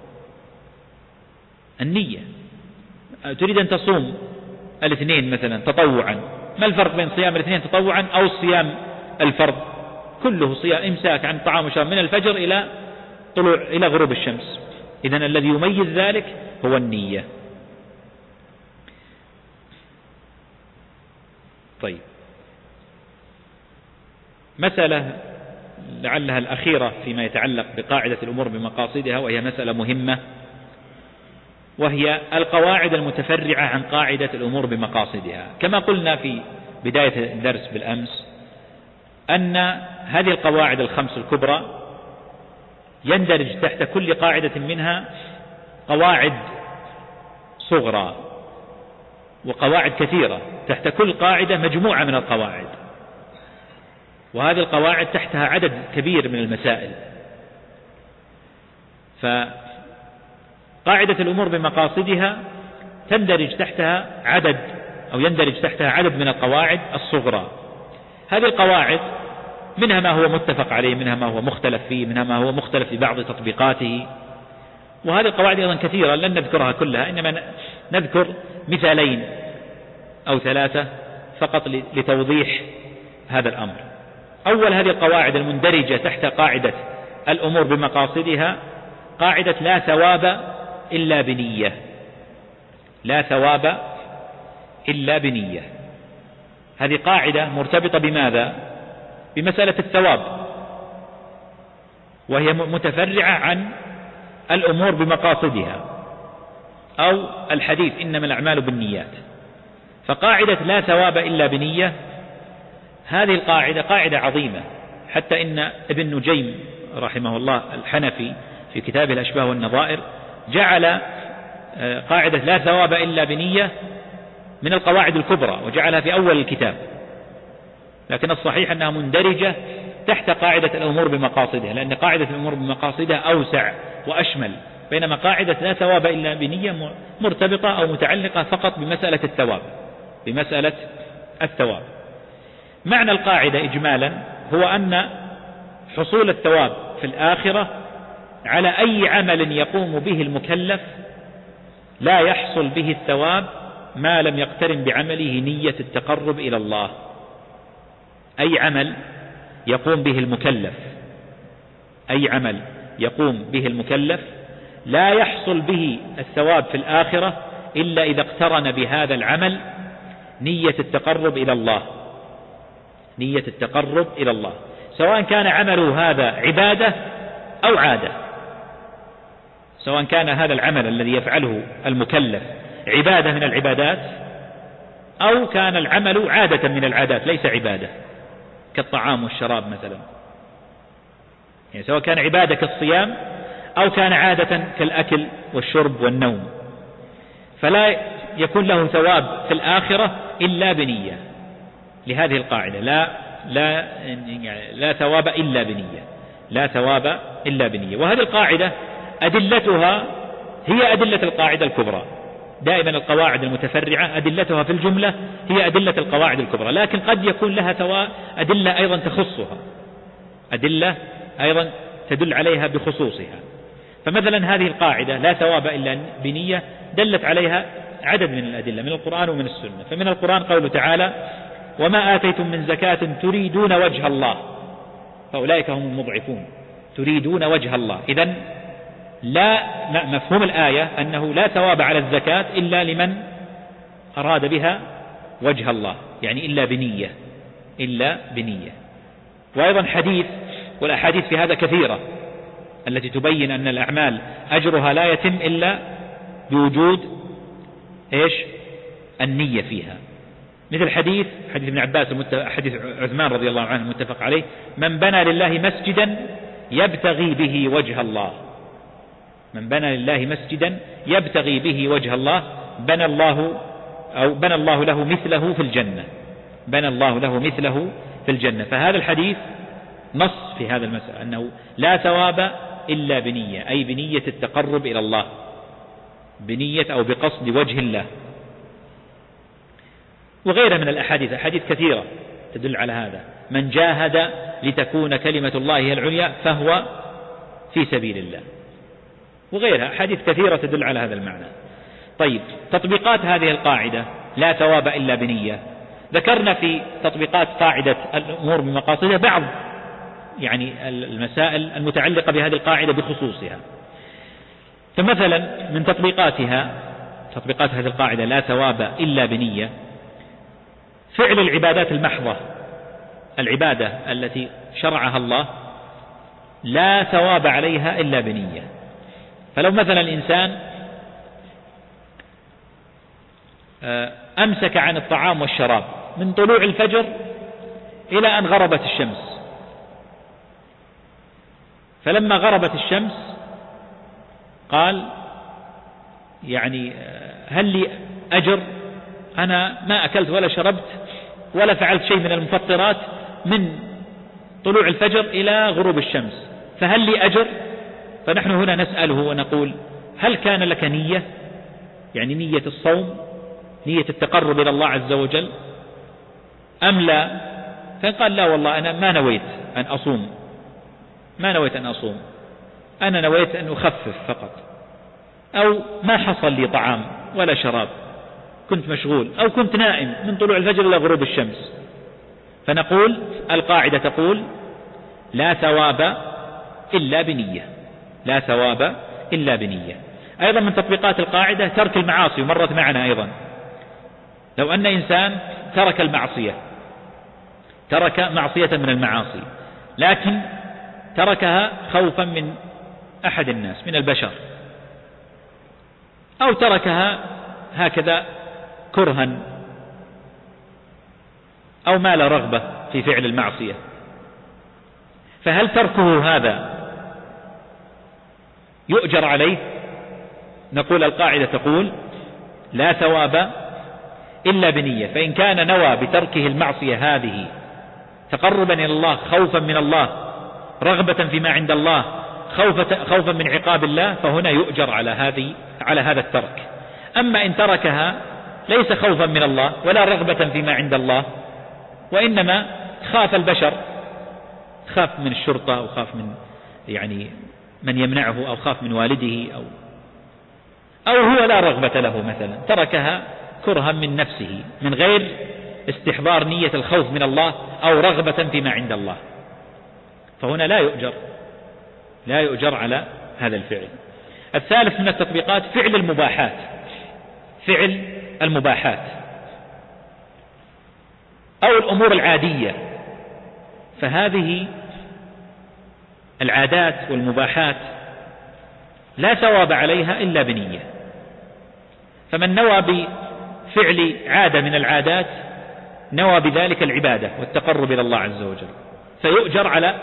النية. تريد أن تصوم الاثنين مثلا تطوعا، ما الفرق بين صيام الاثنين تطوعا أو صيام الفرض؟ كله صيام إمساك عن طعام وشراب من الفجر إلى غروب الشمس. إذن الذي يميز ذلك هو النية. طيب، مسألة لعلها الأخيرة فيما يتعلق بقاعدة الأمور بمقاصدها، وهي مسألة مهمة، وهي القواعد المتفرعة عن قاعدة الأمور بمقاصدها. كما قلنا في بداية الدرس بالأمس أن هذه القواعد الخمس الكبرى يندرج تحت كل قاعدة منها قواعد صغرى وقواعد كثيرة، تحت كل قاعدة مجموعة من القواعد، وهذه القواعد تحتها عدد كبير من المسائل. فقاعدة الأمور بمقاصدها يندرج تحتها عدد من القواعد الصغرى. هذه القواعد منها ما هو متفق عليه، منها ما هو مختلف فيه، منها ما هو مختلف في بعض تطبيقاته، وهذه القواعد أيضا كثيرة لن نذكرها كلها، إنما نذكر مثالين أو ثلاثة فقط لتوضيح هذا الأمر. أول هذه القواعد المندرجة تحت قاعدة الأمور بمقاصدها قاعدة لا ثواب إلا بنية. لا ثواب إلا بنية. هذه قاعدة مرتبطة بماذا؟ بمسألة الثواب، وهي متفرعة عن الأمور بمقاصدها أو الحديث إنما الأعمال بالنيات. فقاعدة لا ثواب إلا بنية هذه القاعدة قاعدة عظيمة، حتى إن ابن نجيم رحمه الله الحنفي في كتابه الأشباه والنظائر جعل قاعدة لا ثواب إلا بنية من القواعد الكبرى وجعلها في أول الكتاب، لكن الصحيح أنها مندرجة تحت قاعدة الأمور بمقاصدها، لأن قاعدة الأمور بمقاصدها أوسع وأشمل، بينما قاعدة لا ثواب إلا بنية مرتبطة أو متعلقة فقط بمسألة الثواب. معنى القاعدة إجمالا هو أن حصول الثواب في الآخرة على أي عمل يقوم به المكلف لا يحصل به الثواب ما لم يقترن بعمله نية التقرب إلى الله. أي عمل يقوم به المكلف، أي عمل يقوم به المكلف لا يحصل به الثواب في الآخرة إلا إذا اقترن بهذا العمل نية التقرب إلى الله، نية التقرب إلى الله، سواء كان عمله هذا عبادة أو عادة، سواء كان هذا العمل الذي يفعله المكلف عبادة من العبادات أو كان العمل عادة من العادات ليس عبادة كالطعام والشراب مثلا، يعني سواء كان عبادة كالصيام أو كان عادة كالأكل والشرب والنوم، فلا يكون له ثواب في الآخرة إلا بنية. لهذه القاعدة لا ثواب إلا بنية، لا ثواب إلا بنية. وهذه القاعدة أدلتها هي أدلة القاعدة الكبرى. دائما القواعد المتفرعة أدلتها في الجملة هي أدلة القواعد الكبرى، لكن قد يكون لها أدلة أيضا تخصها، أدلة أيضا تدل عليها بخصوصها. فمثلا هذه القاعدة لا ثواب إلا بنية دلت عليها عدد من الأدلة من القرآن ومن السنة. فمن القرآن قوله تعالى: وما آتيتم من زكاة تريدون وجه الله فأولئك هم المضعفون. تريدون وجه الله، إذن لا مفهوم الآية أنه لا ثواب على الزكاة إلا لمن أراد بها وجه الله، يعني إلا بنية، إلا بنية. وأيضا حديث، والأحاديث في هذا كثيرة التي تبين أن الأعمال أجرها لا يتم إلا بوجود النية فيها، مثل حديث ابن عباس، حديث عثمان رضي الله عنه المتفق عليه: من بنى لله مسجدا يبتغي به وجه الله، من بنى لله مسجدا يبتغي به وجه الله بنى الله له مثله في الجنة، بنى الله له مثله في الجنة. فهذا الحديث نص في هذا المسألة أنه لا ثواب إلا بنية، أي بنية التقرب إلى الله، بنية أو بقصد وجه الله. وغيرها من الأحاديث، أحاديث كثيرة تدل على هذا: من جاهد لتكون كلمة الله هي العليا فهو في سبيل الله، وغيرها أحاديث كثيرة تدل على هذا المعنى. طيب، تطبيقات هذه القاعدة لا ثواب إلا بنية، ذكرنا في تطبيقات قاعدة الأمور بمقاصدها بعض يعني المسائل المتعلقة بهذه القاعدة بخصوصها. فمثلا من تطبيقات هذه القاعدة لا ثواب إلا بنية فعل العبادات المحضة، العبادة التي شرعها الله لا ثواب عليها إلا بنية. فلو مثلا الإنسان أمسك عن الطعام والشراب من طلوع الفجر إلى أن غربت الشمس، فلما غربت الشمس قال: يعني هل لي أجر؟ أنا ما أكلت ولا شربت ولا فعلت شيء من المفطرات من طلوع الفجر إلى غروب الشمس، فهل لي أجر؟ فنحن هنا نسأله ونقول: هل كان لك نية؟ يعني نية الصوم، نية التقرب إلى الله عز وجل أم لا؟ فقال: لا والله أنا ما نويت أن أصوم، ما نويت أن أصوم، أنا نويت أن أخفف فقط، أو ما حصل لي طعام ولا شراب، كنت مشغول، أو كنت نائم من طلوع الفجر إلى غروب الشمس. فنقول القاعدة تقول: لا ثواب إلا بنية، لا ثواب إلا بنية. أيضا من تطبيقات القاعدة ترك المعاصي، ومرت معنا أيضا. لو أن إنسان ترك المعصية، ترك معصية من المعاصي، لكن تركها خوفا من أحد الناس من البشر، أو تركها هكذا كرها، أو ما لا رغبة في فعل المعصية، فهل تركه هذا يؤجر عليه؟ نقول القاعدة تقول: لا ثواب إلا بنية. فإن كان نوى بتركه المعصية هذه تقربا إلى الله، خوفا من الله، رغبة فيما عند الله، خوفا من عقاب الله، فهنا يؤجر على هذا الترك. أما إن تركها ليس خوفا من الله ولا رغبة فيما عند الله، وإنما خاف البشر خاف من الشرطة أو خاف من يعني من يمنعه أو خاف من والده أو هو لا رغبة له مثلا، تركها كرها من نفسه من غير استحضار نية الخوف من الله أو رغبة فيما عند الله، فهنا لا يؤجر على هذا الفعل. الثالث من التطبيقات فعل المباحات أو الأمور العادية، فهذه العادات والمباحات لا ثواب عليها إلا بنية، فمن نوى بفعل عادة من العادات نوى بذلك العبادة والتقرب إلى الله عز وجل، فيؤجر على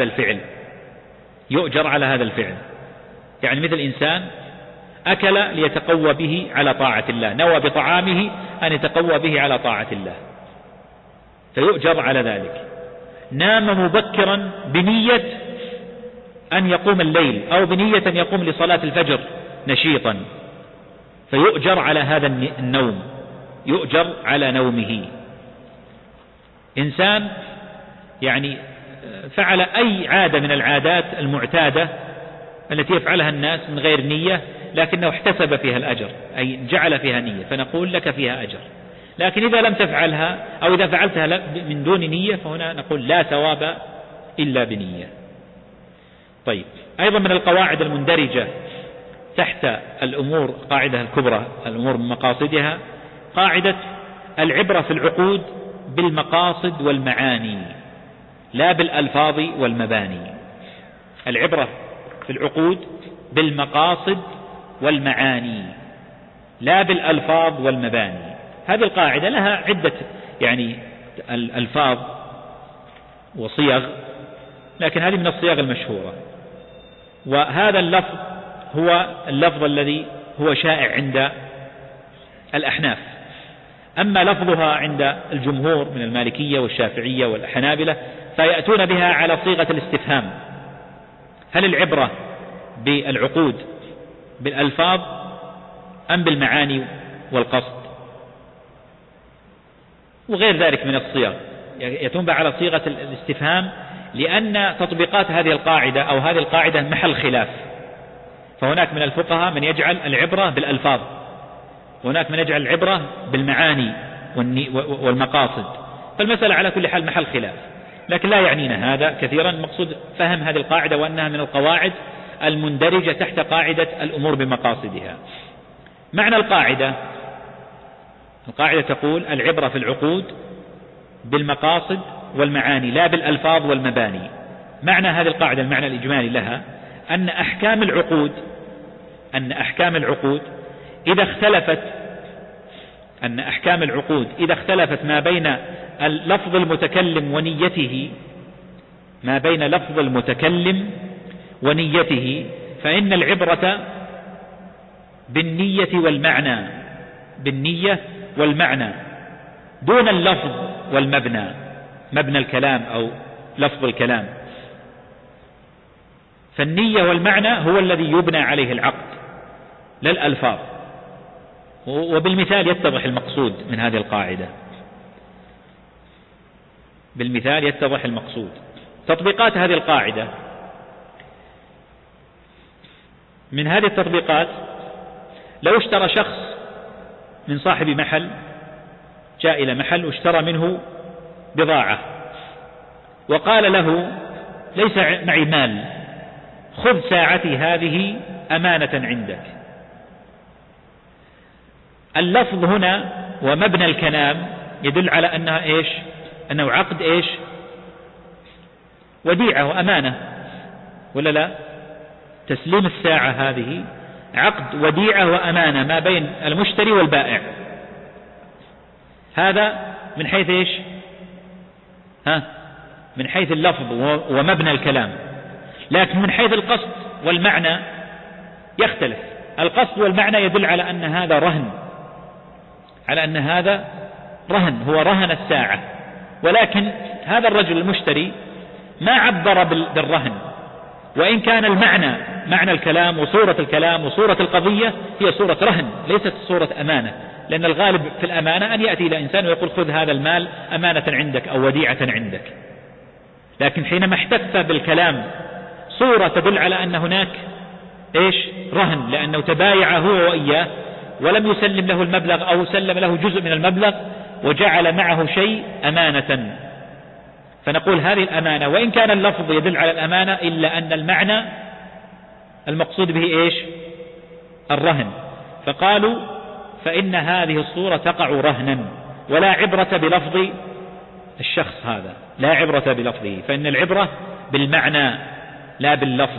هذا الفعل. يعني مثل إنسان أكل ليتقوى به على طاعة الله، نوى بطعامه أن يتقوى به على طاعة الله فيؤجر على ذلك. نام مبكرا بنية أن يقوم الليل أو بنية أن يقوم لصلاة الفجر نشيطا فيؤجر على هذا النوم، يؤجر على نومه. إنسان يعني فعل أي عادة من العادات المعتادة التي يفعلها الناس من غير نية لكنه احتسب فيها الأجر، أي جعل فيها نية، فنقول لك فيها أجر. لكن إذا لم تفعلها أو إذا فعلتها من دون نية فهنا نقول لا ثواب إلا بنية. طيب، أيضا من القواعد المندرجة تحت الأمور قاعدة الكبرى الأمور بمقاصدها قاعدة العبرة في العقود بالمقاصد والمعاني لا بالألفاظ والمباني. العبرة في العقود بالمقاصد والمعاني لا بالألفاظ والمباني. هذه القاعدة لها عدة يعني الألفاظ وصيغ، لكن هذه من الصيغ المشهورة، وهذا اللفظ هو اللفظ الذي هو شائع عند الأحناف. أما لفظها عند الجمهور من المالكية والشافعية والحنابلة فيأتون بها على صيغة الاستفهام: هل العبرة بالعقود بالألفاظ أم بالمعاني والقصد؟ وغير ذلك من الصيغ يأتون بها على صيغة الاستفهام، لأن تطبيقات هذه القاعدة أو هذه القاعدة محل خلاف، فهناك من الفقهاء من يجعل العبرة بالألفاظ، وهناك من يجعل العبرة بالمعاني والمقاصد، فالمسألة على كل حال محل خلاف، لكن لا يعنينا هذا كثيرا. مقصود فهم هذه القاعدة وأنها من القواعد المندرجة تحت قاعدة الأمور بمقاصدها. معنى القاعدة تقول العبرة في العقود بالمقاصد والمعاني لا بالألفاظ والمباني. معنى هذه القاعدة المعنى الإجمالي لها أن أحكام العقود إذا اختلفت ما بين لفظ المتكلم ونيته فإن العبرة بالنية والمعنى دون اللفظ والمبنى، مبنى الكلام أو لفظ الكلام. فالنية والمعنى هو الذي يبنى عليه العقد لا الألفاظ. وبالمثال يتضح المقصود من هذه القاعدة، تطبيقات هذه القاعدة: من هذه التطبيقات لو اشترى شخص من صاحب محل، جاء إلى محل واشترى منه بضاعة وقال له: ليس معي مال، خذ ساعتي هذه أمانة عندك. اللفظ هنا ومبنى الكلام يدل على أنها أنه عقد وديعة وأمانة، ولا لا؟ تسليم الساعة هذه عقد وديعة وأمانة ما بين المشتري والبائع. هذا من حيث من حيث اللفظ ومبنى الكلام. لكن من حيث القصد والمعنى يختلف. القصد والمعنى يدل على أن هذا رهن، هو رهن الساعة، ولكن هذا الرجل المشتري ما عبر بالرهن، وإن كان المعنى معنى الكلام وصورة الكلام وصورة القضية هي صورة رهن ليست صورة أمانة، لأن الغالب في الأمانة أن يأتي إلى إنسان ويقول: خذ هذا المال أمانة عندك أو وديعة عندك. لكن حينما احتف بالكلام صورة تدل على أن هناك إيش رهن، لأنه تبايع هو وإياه ولم يسلم له المبلغ أو سلم له جزء من المبلغ وجعل معه شيء أمانة، فنقول هذه الأمانة وإن كان اللفظ يدل على الأمانة إلا أن المعنى المقصود به إيش الرهن، فقالوا فإن هذه الصورة تقع رهنا ولا عبرة بلفظ الشخص هذا، لا عبرة بلفظه، فإن العبرة بالمعنى لا باللفظ،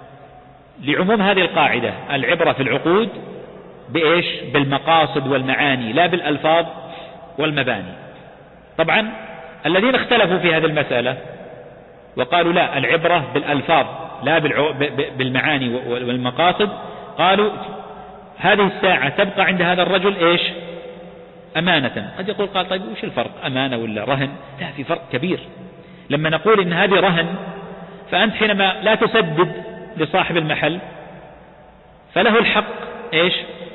لعموم هذه القاعدة العبرة في العقود بإيش بالمقاصد والمعاني لا بالألفاظ والمباني. طبعا الذين اختلفوا في هذه المسألة وقالوا لا العبرة بالألفاظ لا بالمعاني والمقاصد، قالوا هذه الساعة تبقى عند هذا الرجل إيش أمانة. قد يقول قال طيب وش الفرق أمانة ولا رهن؟ لا، في فرق كبير. لما نقول إن هذه رهن فأنت حينما لا تسدد لصاحب المحل فله الحق إيش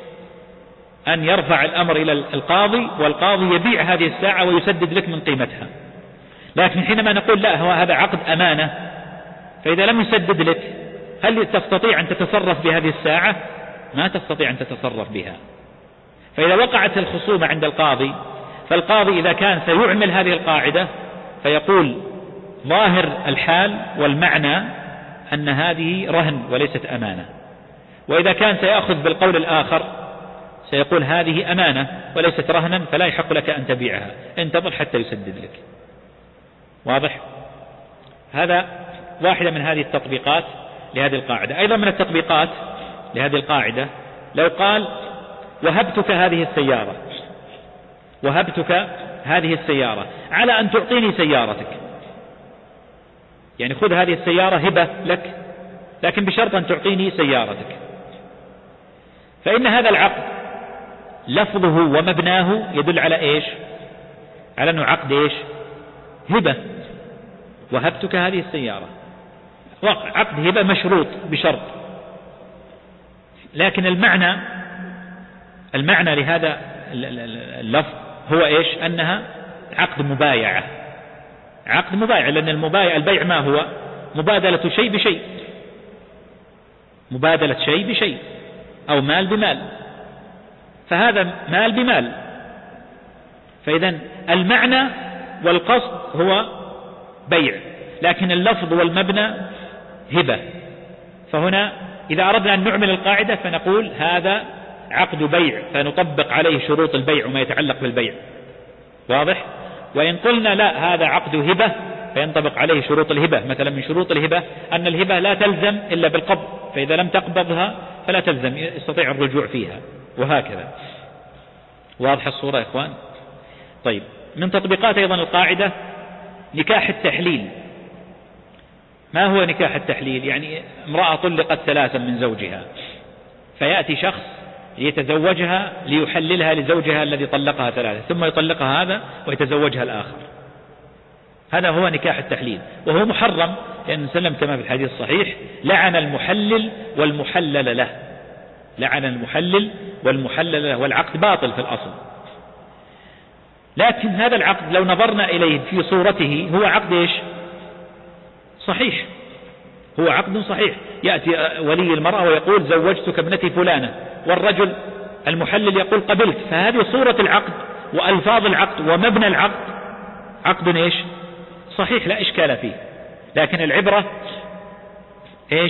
أن يرفع الأمر إلى القاضي والقاضي يبيع هذه الساعة ويسدد لك من قيمتها. لكن حينما نقول لا هو هذا عقد أمانة، فإذا لم يسدد لك هل تستطيع أن تتصرف بهذه الساعة؟ ما تستطيع أن تتصرف بها. فإذا وقعت الخصومة عند القاضي فالقاضي إذا كان سيعمل هذه القاعدة فيقول ظاهر الحال والمعنى أن هذه رهن وليست أمانة، وإذا كان سيأخذ بالقول الآخر سيقول هذه أمانة وليست رهنا فلا يحق لك أن تبيعها، انتظر حتى يسدد لك. واضح؟ هذا واحدة من هذه التطبيقات لهذه القاعدة. أيضا من التطبيقات لهذه القاعدة لو قال وهبتك هذه السيارة، وهبتك هذه السيارة على أن تعطيني سيارتك، يعني خذ هذه السيارة هبة لك لكن بشرط أن تعطيني سيارتك، فإن هذا العقد لفظه ومبناه يدل على إيش؟ على أنه عقد إيش؟ هبة. وهبتك هذه السيارة عقد هبة مشروط بشرط، لكن المعنى لهذا اللفظ هو إيش؟ أنها عقد مبايعة، عقد مبايعة، لأن البيع ما هو؟ مبادلة شيء بشيء، مبادلة شيء بشيء أو مال بمال، فهذا مال بمال. فإذا المعنى والقصد هو بيع، لكن اللفظ والمبنى هبة. فهنا إذا أردنا أن نعمل القاعدة فنقول هذا عقد بيع فنطبق عليه شروط البيع وما يتعلق بالبيع. واضح؟ وإن قلنا لا هذا عقد هبة فينطبق عليه شروط الهبة. مثلا من شروط الهبة أن الهبة لا تلزم إلا بالقبض، فإذا لم تقبضها فلا تلزم، يستطيع الرجوع فيها، وهكذا. واضح الصورة يا إخوان؟ طيب، من تطبيقات أيضا القاعدة نكاح التحليل. ما هو نكاح التحليل؟ يعني امرأة طلقت 3 من زوجها، فيأتي شخص ليتزوجها ليحللها لزوجها الذي طلقها 3، ثم يطلقها هذا ويتزوجها الآخر. هذا هو نكاح التحليل، وهو محرم، لأن سلم كما في الحديث الصحيح لعن المحلل والمحلل له، لعن المحلل والمحلل له، والعقد باطل في الأصل. لكن هذا العقد لو نظرنا إليه في صورته هو عقد إيش؟ صحيح، هو عقد صحيح. يأتي ولي المرأة ويقول زوجتك ابنتي فلانة، والرجل المحلل يقول قبلت، فهذه صورة العقد وألفاظ العقد ومبنى العقد عقد إيش؟ صحيح، لا إشكال فيه. لكن العبرة إيش؟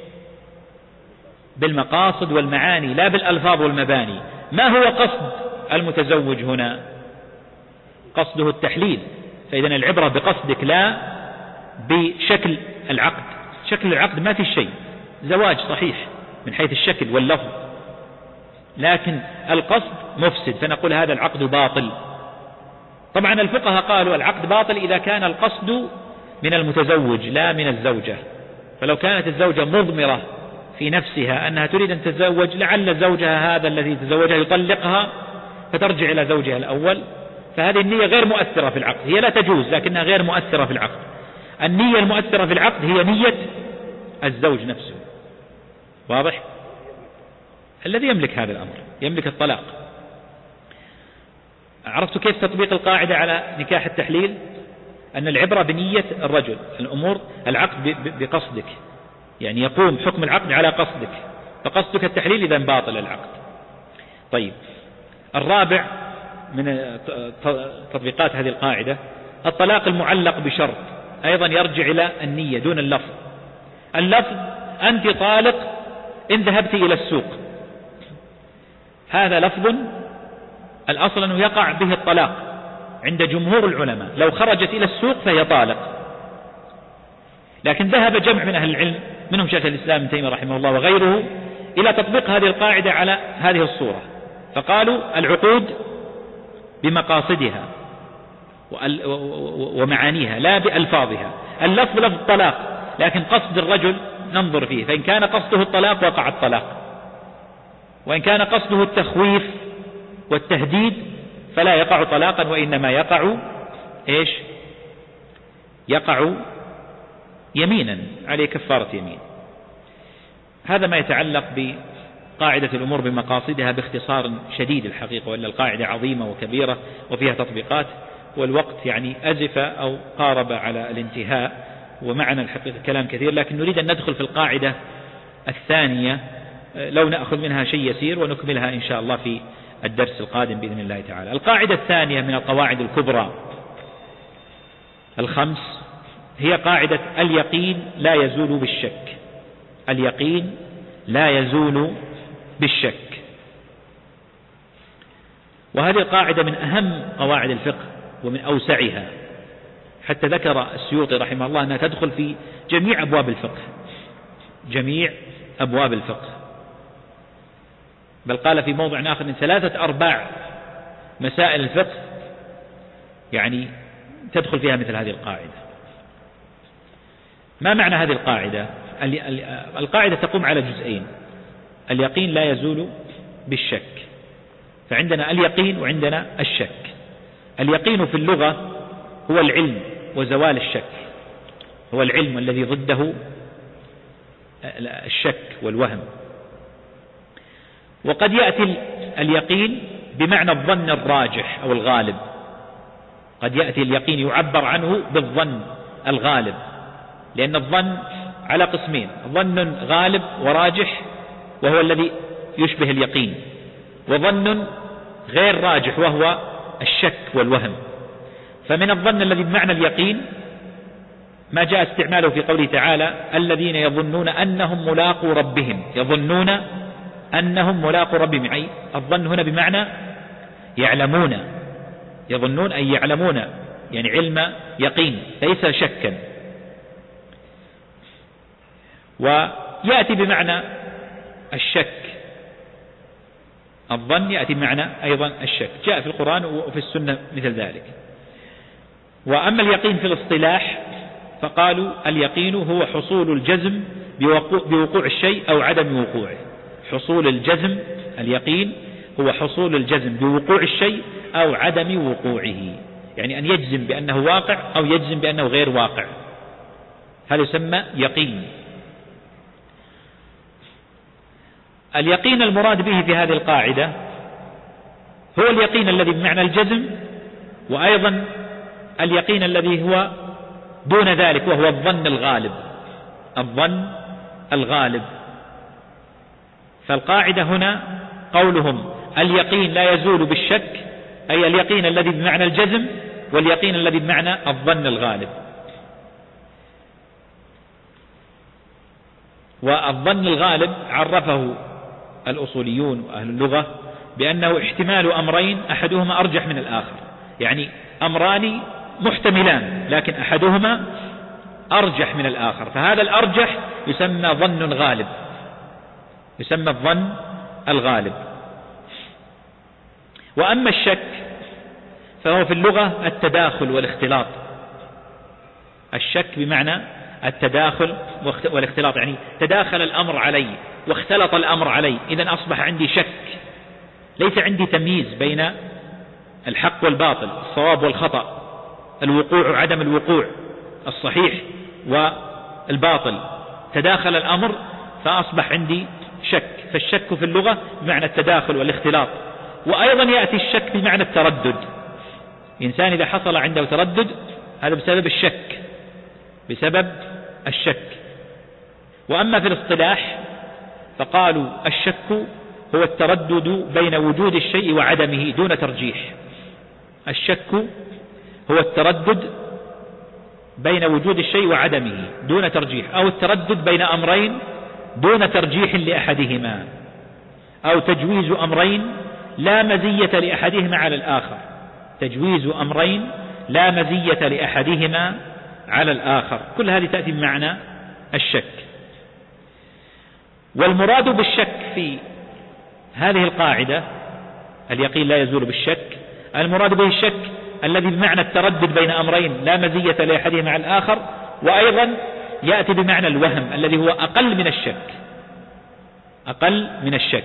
بالمقاصد والمعاني لا بالألفاظ والمباني. ما هو قصد المتزوج هنا؟ قصده التحليل، فإذن العبرة بقصدك لا بشكل العقد. شكل العقد ما في شيء، زواج صحيح من حيث الشكل واللفظ، لكن القصد مفسد، فنقول هذا العقد باطل. طبعا الفقهاء قالوا العقد باطل إذا كان القصد من المتزوج لا من الزوجة. فلو كانت الزوجة مضمرة في نفسها أنها تريد أن تتزوج، لعل زوجها هذا الذي تزوجها يطلقها فترجع إلى زوجها الأول، فهذه النية غير مؤثرة في العقد، هي لا تجوز لكنها غير مؤثرة في العقد. النية المؤثرة في العقد هي نية الزوج نفسه. واضح؟ الذي يملك هذا الأمر يملك الطلاق. عرفتوا كيف تطبيق القاعدة على نكاح التحليل؟ أن العبرة بنية الرجل، الأمور العقد بقصدك، يعني يقوم حكم العقد على قصدك، فقصدك التحليل إذا باطل العقد. طيب، الرابع من تطبيقات هذه القاعدة الطلاق المعلق بشرط، أيضا يرجع إلى النية دون اللفظ. اللفظ أنت طالق إن ذهبت إلى السوق، هذا لفظ الأصل أنه يقع به الطلاق عند جمهور العلماء، لو خرجت إلى السوق فهي طالق. لكن ذهب جمع من أهل العلم منهم شيخ الإسلام ابن تيمية رحمه الله وغيره إلى تطبيق هذه القاعدة على هذه الصورة، فقالوا العقود بمقاصدها ومعانيها لا بألفاظها. اللفظ لفظ الطلاق، لكن قصد الرجل ننظر فيه، فإن كان قصده الطلاق وقع الطلاق، وإن كان قصده التخويف والتهديد فلا يقع طلاقا، وإنما يقع إيش؟ يقع يمينا عليه كفارة يمين. هذا ما يتعلق بقاعدة الأمور بمقاصدها باختصار شديد الحقيقة، وإلا القاعدة عظيمة وكبيرة وفيها تطبيقات، والوقت يعني أزف أو قارب على الانتهاء، ومعنا الحقيقة كلام كثير، لكن نريد أن ندخل في القاعدة الثانية لو نأخذ منها شيء يسير ونكملها إن شاء الله في الدرس القادم بإذن الله تعالى. القاعدة الثانية من القواعد الكبرى الخمس هي قاعدة اليقين لا يزول بالشك. اليقين لا يزول بالشك، وهذه القاعدة من أهم قواعد الفقه ومن أوسعها، حتى ذكر السيوطي رحمه الله أنها تدخل في جميع أبواب الفقه، جميع أبواب الفقه، بل قال في موضع آخر من 3/4 مسائل الفقه يعني تدخل فيها مثل هذه القاعدة. ما معنى هذه القاعدة؟ القاعدة تقوم على جزئين: اليقين لا يزول بالشك، فعندنا اليقين وعندنا الشك. اليقين في اللغة هو العلم وزوال الشك، هو العلم الذي ضده الشك والوهم. وقد يأتي اليقين بمعنى الظن الراجح أو الغالب، قد يأتي اليقين يعبر عنه بالظن الغالب، لأن الظن على قسمين: ظن غالب وراجح وهو الذي يشبه اليقين، وظن غير راجح وهو الشك والوهم. فمن الظن الذي بمعنى اليقين ما جاء استعماله في قوله تعالى: الذين يظنون أنهم ملاقو ربهم، يظنون أنهم ملاقو ربهم، أي الظن هنا بمعنى يعلمون، يظنون أي يعلمون، يعني علم يقين ليس شكا. ويأتي بمعنى الشك، الظن يأتي بمعنى أيضا الشك، جاء في القرآن وفي السنة مثل ذلك. وأما اليقين في الاصطلاح فقالوا اليقين هو حصول الجزم بوقوع الشيء أو عدم وقوعه. حصول الجزم، اليقين هو حصول الجزم بوقوع الشيء أو عدم وقوعه، يعني أن يجزم بأنه واقع أو يجزم بأنه غير واقع، هذا يسمى يقين. اليقين المراد به في هذه القاعدة هو اليقين الذي بمعنى الجزم، وأيضا اليقين الذي هو دون ذلك وهو الظن الغالب، الظن الغالب. فالقاعدة هنا قولهم اليقين لا يزول بالشك، أي اليقين الذي بمعنى الجزم واليقين الذي بمعنى الظن الغالب. والظن الغالب عرفه الأصوليون وأهل اللغة بأنه احتمال أمرين أحدهما أرجح من الآخر، يعني أمران محتملان لكن أحدهما أرجح من الآخر، فهذا الأرجح يسمى ظن غالب، يسمى الظن الغالب. وأما الشك فهو في اللغة التداخل والاختلاط. الشك بمعنى التداخل والاختلاط، يعني تداخل الأمر علي واختلط الأمر علي، إذن أصبح عندي شك، ليس عندي تمييز بين الحق والباطل، الصواب والخطأ، الوقوع وعدم الوقوع، الصحيح والباطل، تداخل الأمر فأصبح عندي شك. فالشك في اللغة بمعنى التداخل والاختلاط. وأيضا يأتي الشك بمعنى التردد، إنسان إذا حصل عنده تردد هذا بسبب الشك، بسبب الشك. وأما في الاصطلاح فقالوا الشك هو التردد بين وجود الشيء وعدمه دون ترجيح. الشك هو التردد بين وجود الشيء وعدمه دون ترجيح، أو التردد بين أمرين دون ترجيح لأحدهما، أو تجويز أمرين لا مزية لأحدهما على الآخر. تجويز أمرين لا مزية لأحدهما على الآخر، كل هذه تأتي بمعنى الشك. والمراد بالشك في هذه القاعدة اليقين لا يزول بالشك، المراد به الشك الذي بمعنى التردد بين أمرين لا مزية لأحدهما على الآخر، وأيضا يأتي بمعنى الوهم الذي هو أقل من الشك، أقل من الشك.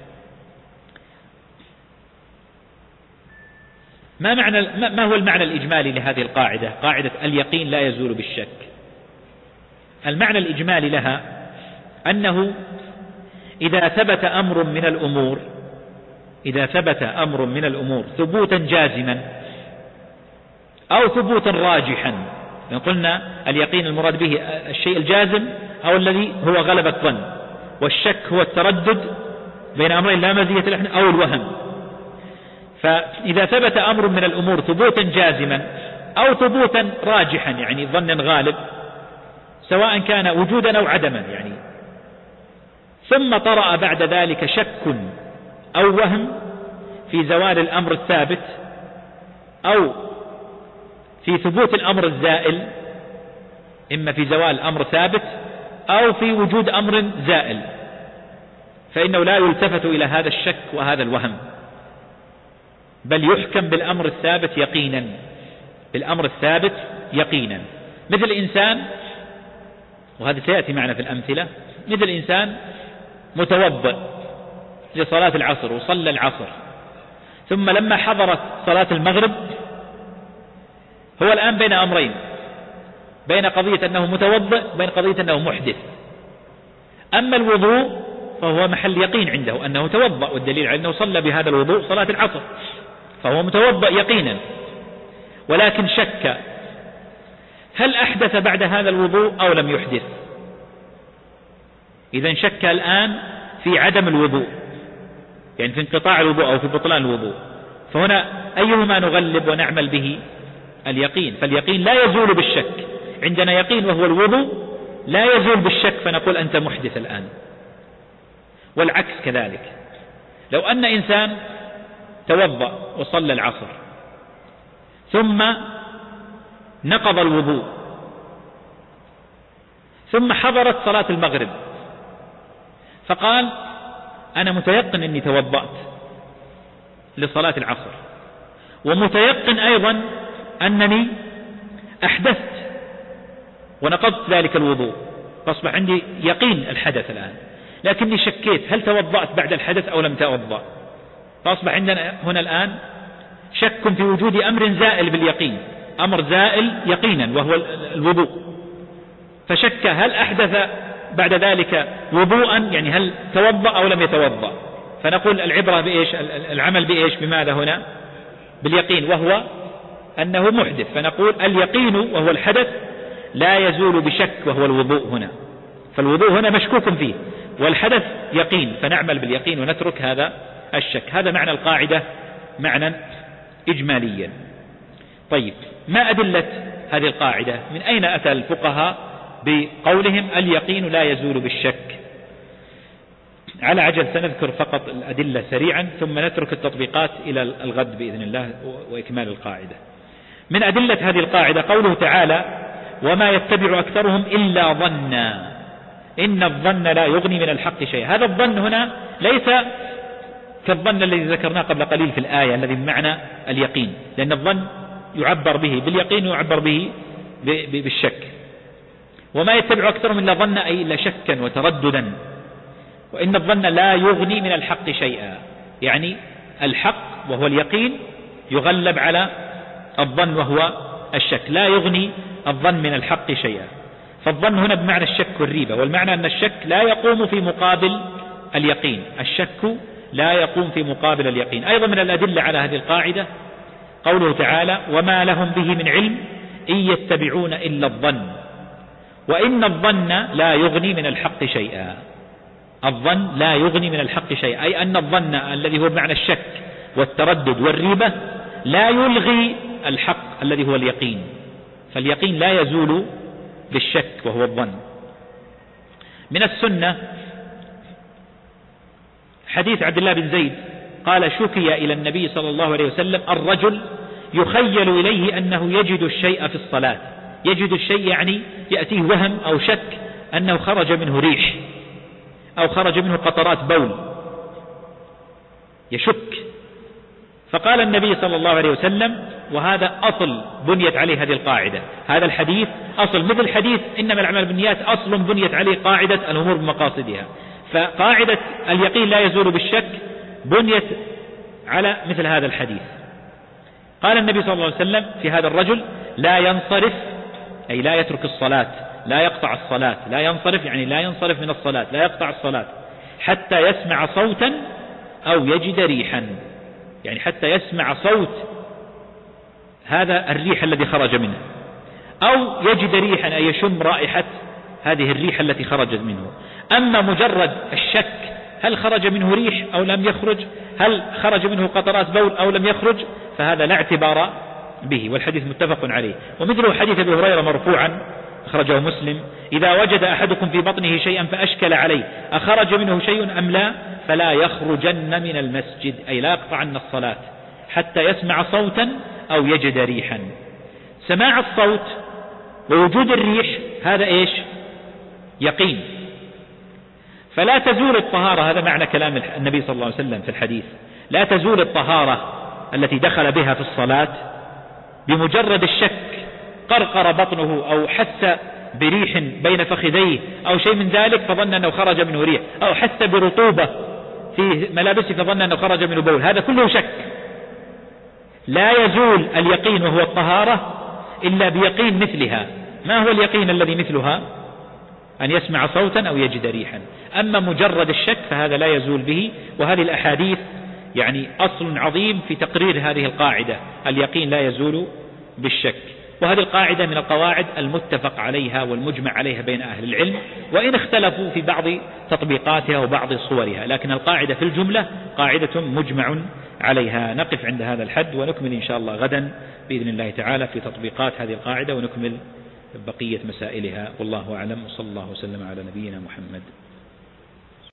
ما هو المعنى الإجمالي لهذه القاعدة، قاعدة اليقين لا يزول بالشك؟ المعنى الإجمالي لها أنه إذا ثبت أمر من الأمور ثبوتا جازما أو ثبوتا راجحا، يعني قلنا اليقين المراد به الشيء الجازم أو الذي هو غلبة الظن، والشك هو التردد بين أمرين لا مزية له أو الوهم. فإذا ثبت أمر من الأمور ثبوتا جازما أو ثبوتا راجحا يعني ظن غالب، سواء كان وجودا أو عدما يعني، ثم طرأ بعد ذلك شك أو وهم في زوال الأمر الثابت أو في ثبوت الأمر الزائل، إما في زوال الأمر ثابت أو في وجود أمر زائل، فإنه لا يلتفت إلى هذا الشك وهذا الوهم، بل يحكم بالأمر الثابت يقينا، بالأمر الثابت يقينا. مثل إنسان، وهذا سيأتي معنا في الأمثلة، مثل إنسان متوضئ لصلاة العصر وصلى العصر، ثم لما حضرت صلاة المغرب هو الآن بين أمرين، بين قضية أنه متوضئ وبين قضية أنه محدث. أما الوضوء فهو محل يقين عنده أنه توضأ، والدليل على أنه صلى بهذا الوضوء صلاة العصر، فهو متوضأ يقينا، ولكن شك هل أحدث بعد هذا الوضوء أو لم يحدث. إذن شك الآن في عدم الوضوء، يعني في انقطاع الوضوء أو في بطلان الوضوء، فهنا أيهما نغلب ونعمل به؟ اليقين. فاليقين لا يزول بالشك، عندنا يقين وهو الوضوء لا يزول بالشك، فنقول أنت محدث الآن. والعكس كذلك، لو أن إنسان توضأ وصلى العصر ثم نقض الوضوء ثم حضرت صلاة المغرب فقال أنا متيقن أني توضأت لصلاة العصر، ومتيقن أيضا أنني أحدثت ونقضت ذلك الوضوء، فأصبح عندي يقين الحدث الآن، لكني شكيت هل توضأت بعد الحدث أو لم توضأ، فأصبح عندنا هنا الآن شك في وجود أمر زائل باليقين، أمر زائل يقينا وهو الوضوء، فشك هل أحدث بعد ذلك وضوءا، يعني هل توضأ أو لم يتوضأ. فنقول العبرة بإيش؟ العمل بإيش؟ بماذا هنا؟ باليقين، وهو أنه محدث، فنقول اليقين وهو الحدث لا يزول بشك وهو الوضوء هنا، فالوضوء هنا مشكوك فيه والحدث يقين، فنعمل باليقين ونترك هذا الشك. هذا معنى القاعدة معنى إجماليا. طيب، ما أدلة هذه القاعدة؟ من أين أتى الفقهاء بقولهم اليقين لا يزول بالشك؟ على عجل سنذكر فقط الأدلة سريعا، ثم نترك التطبيقات إلى الغد بإذن الله وإكمال القاعدة. من أدلة هذه القاعدة قوله تعالى وما يتبع أكثرهم إلا ظنا إن الظن لا يغني من الحق شيئا. هذا الظن هنا ليس كالظن الذي ذكرناه قبل قليل في الآية الذي بمعنى اليقين، لأن الظن يعبر به باليقين ويعبر به بالشك. وما يتبع أكثرهم إلا ظن أي إلا شكا وترددا، وإن الظن لا يغني من الحق شيئا، يعني الحق وهو اليقين يغلب على الظن وهو الشك، لا يغني الظن من الحق شيئا. فالظن هنا بمعنى الشك والريبة، والمعنى أن الشك لا يقوم في مقابل اليقين، الشك لا يقوم في مقابل اليقين. أيضا من الأدلة على هذه القاعدة قوله تعالى وما لهم به من علم إن يتبعون إلا الظن وإن الظن لا يغني من الحق شيئا. الظن لا يغني من الحق شيئا، أي أن الظن الذي هو بمعنى الشك والتردد والريبة لا يلغي الحق الذي هو اليقين، فاليقين لا يزول بالشك وهو الظن. من السنة حديث عبد الله بن زيد قال شكي إلى النبي صلى الله عليه وسلم الرجل يخيل إليه أنه يجد الشيء في الصلاة. يجد الشيء يعني يأتيه وهم أو شك أنه خرج منه ريح أو خرج منه قطرات بول، يشك. فقال النبي صلى الله عليه وسلم، وهذا أصل بنيت عليه هذه القاعدة، هذا الحديث أصل مثل حديث إنما الأعمال بالنيات، أصل بنيت عليه قاعدة الأمور بمقاصدها. فقاعدة اليقين لا يزول بالشك بنيت على مثل هذا الحديث. قال النبي صلى الله عليه وسلم في هذا الرجل لا ينصرف، أي لا يترك الصلاة، لا يقطع الصلاة، لا ينصرف يعني لا ينصرف من الصلاة، لا يقطع الصلاة حتى يسمع صوتا أو يجد ريحا، يعني حتى يسمع صوت هذا الريح الذي خرج منه، أو يجد ريحا أي يشم رائحة هذه الريح التي خرجت منه. أما مجرد الشك هل خرج منه ريح أو لم يخرج، هل خرج منه قطرات بول أو لم يخرج، فهذا لا اعتبار به، والحديث متفق عليه. ومثله حديث أبي هريرة مرفوعا أخرجه مسلم إذا وجد أحدكم في بطنه شيئا فأشكل عليه أخرج منه شيء أم لا فلا يخرجن من المسجد، أي لا يقطعن الصلاة حتى يسمع صوتا أو يجد ريحا. سماع الصوت ووجود الريح هذا إيش؟ يقين، فلا تزول الطهارة. هذا معنى كلام النبي صلى الله عليه وسلم في الحديث، لا تزول الطهارة التي دخل بها في الصلاة بمجرد الشك، قرقر بطنه أو حس بريح بين فخذيه أو شيء من ذلك فظن أنه خرج منه ريح، أو حس برطوبة في ملابسه فظن أنه خرج منه بول، هذا كله شك. لا يزول اليقين وهو الطهارة إلا بيقين مثلها. ما هو اليقين الذي مثلها؟ أن يسمع صوتا أو يجد ريحا. أما مجرد الشك فهذا لا يزول به. وهذه الأحاديث يعني أصل عظيم في تقرير هذه القاعدة، اليقين لا يزول بالشك. وهذه القاعدة من القواعد المتفق عليها والمجمع عليها بين أهل العلم، وإن اختلفوا في بعض تطبيقاتها وبعض صورها، لكن القاعدة في الجملة قاعدة مجمع عليها. نقف عند هذا الحد ونكمل إن شاء الله غدا بإذن الله تعالى في تطبيقات هذه القاعدة ونكمل بقية مسائلها. والله أعلم، وصلى الله وسلم على نبينا محمد.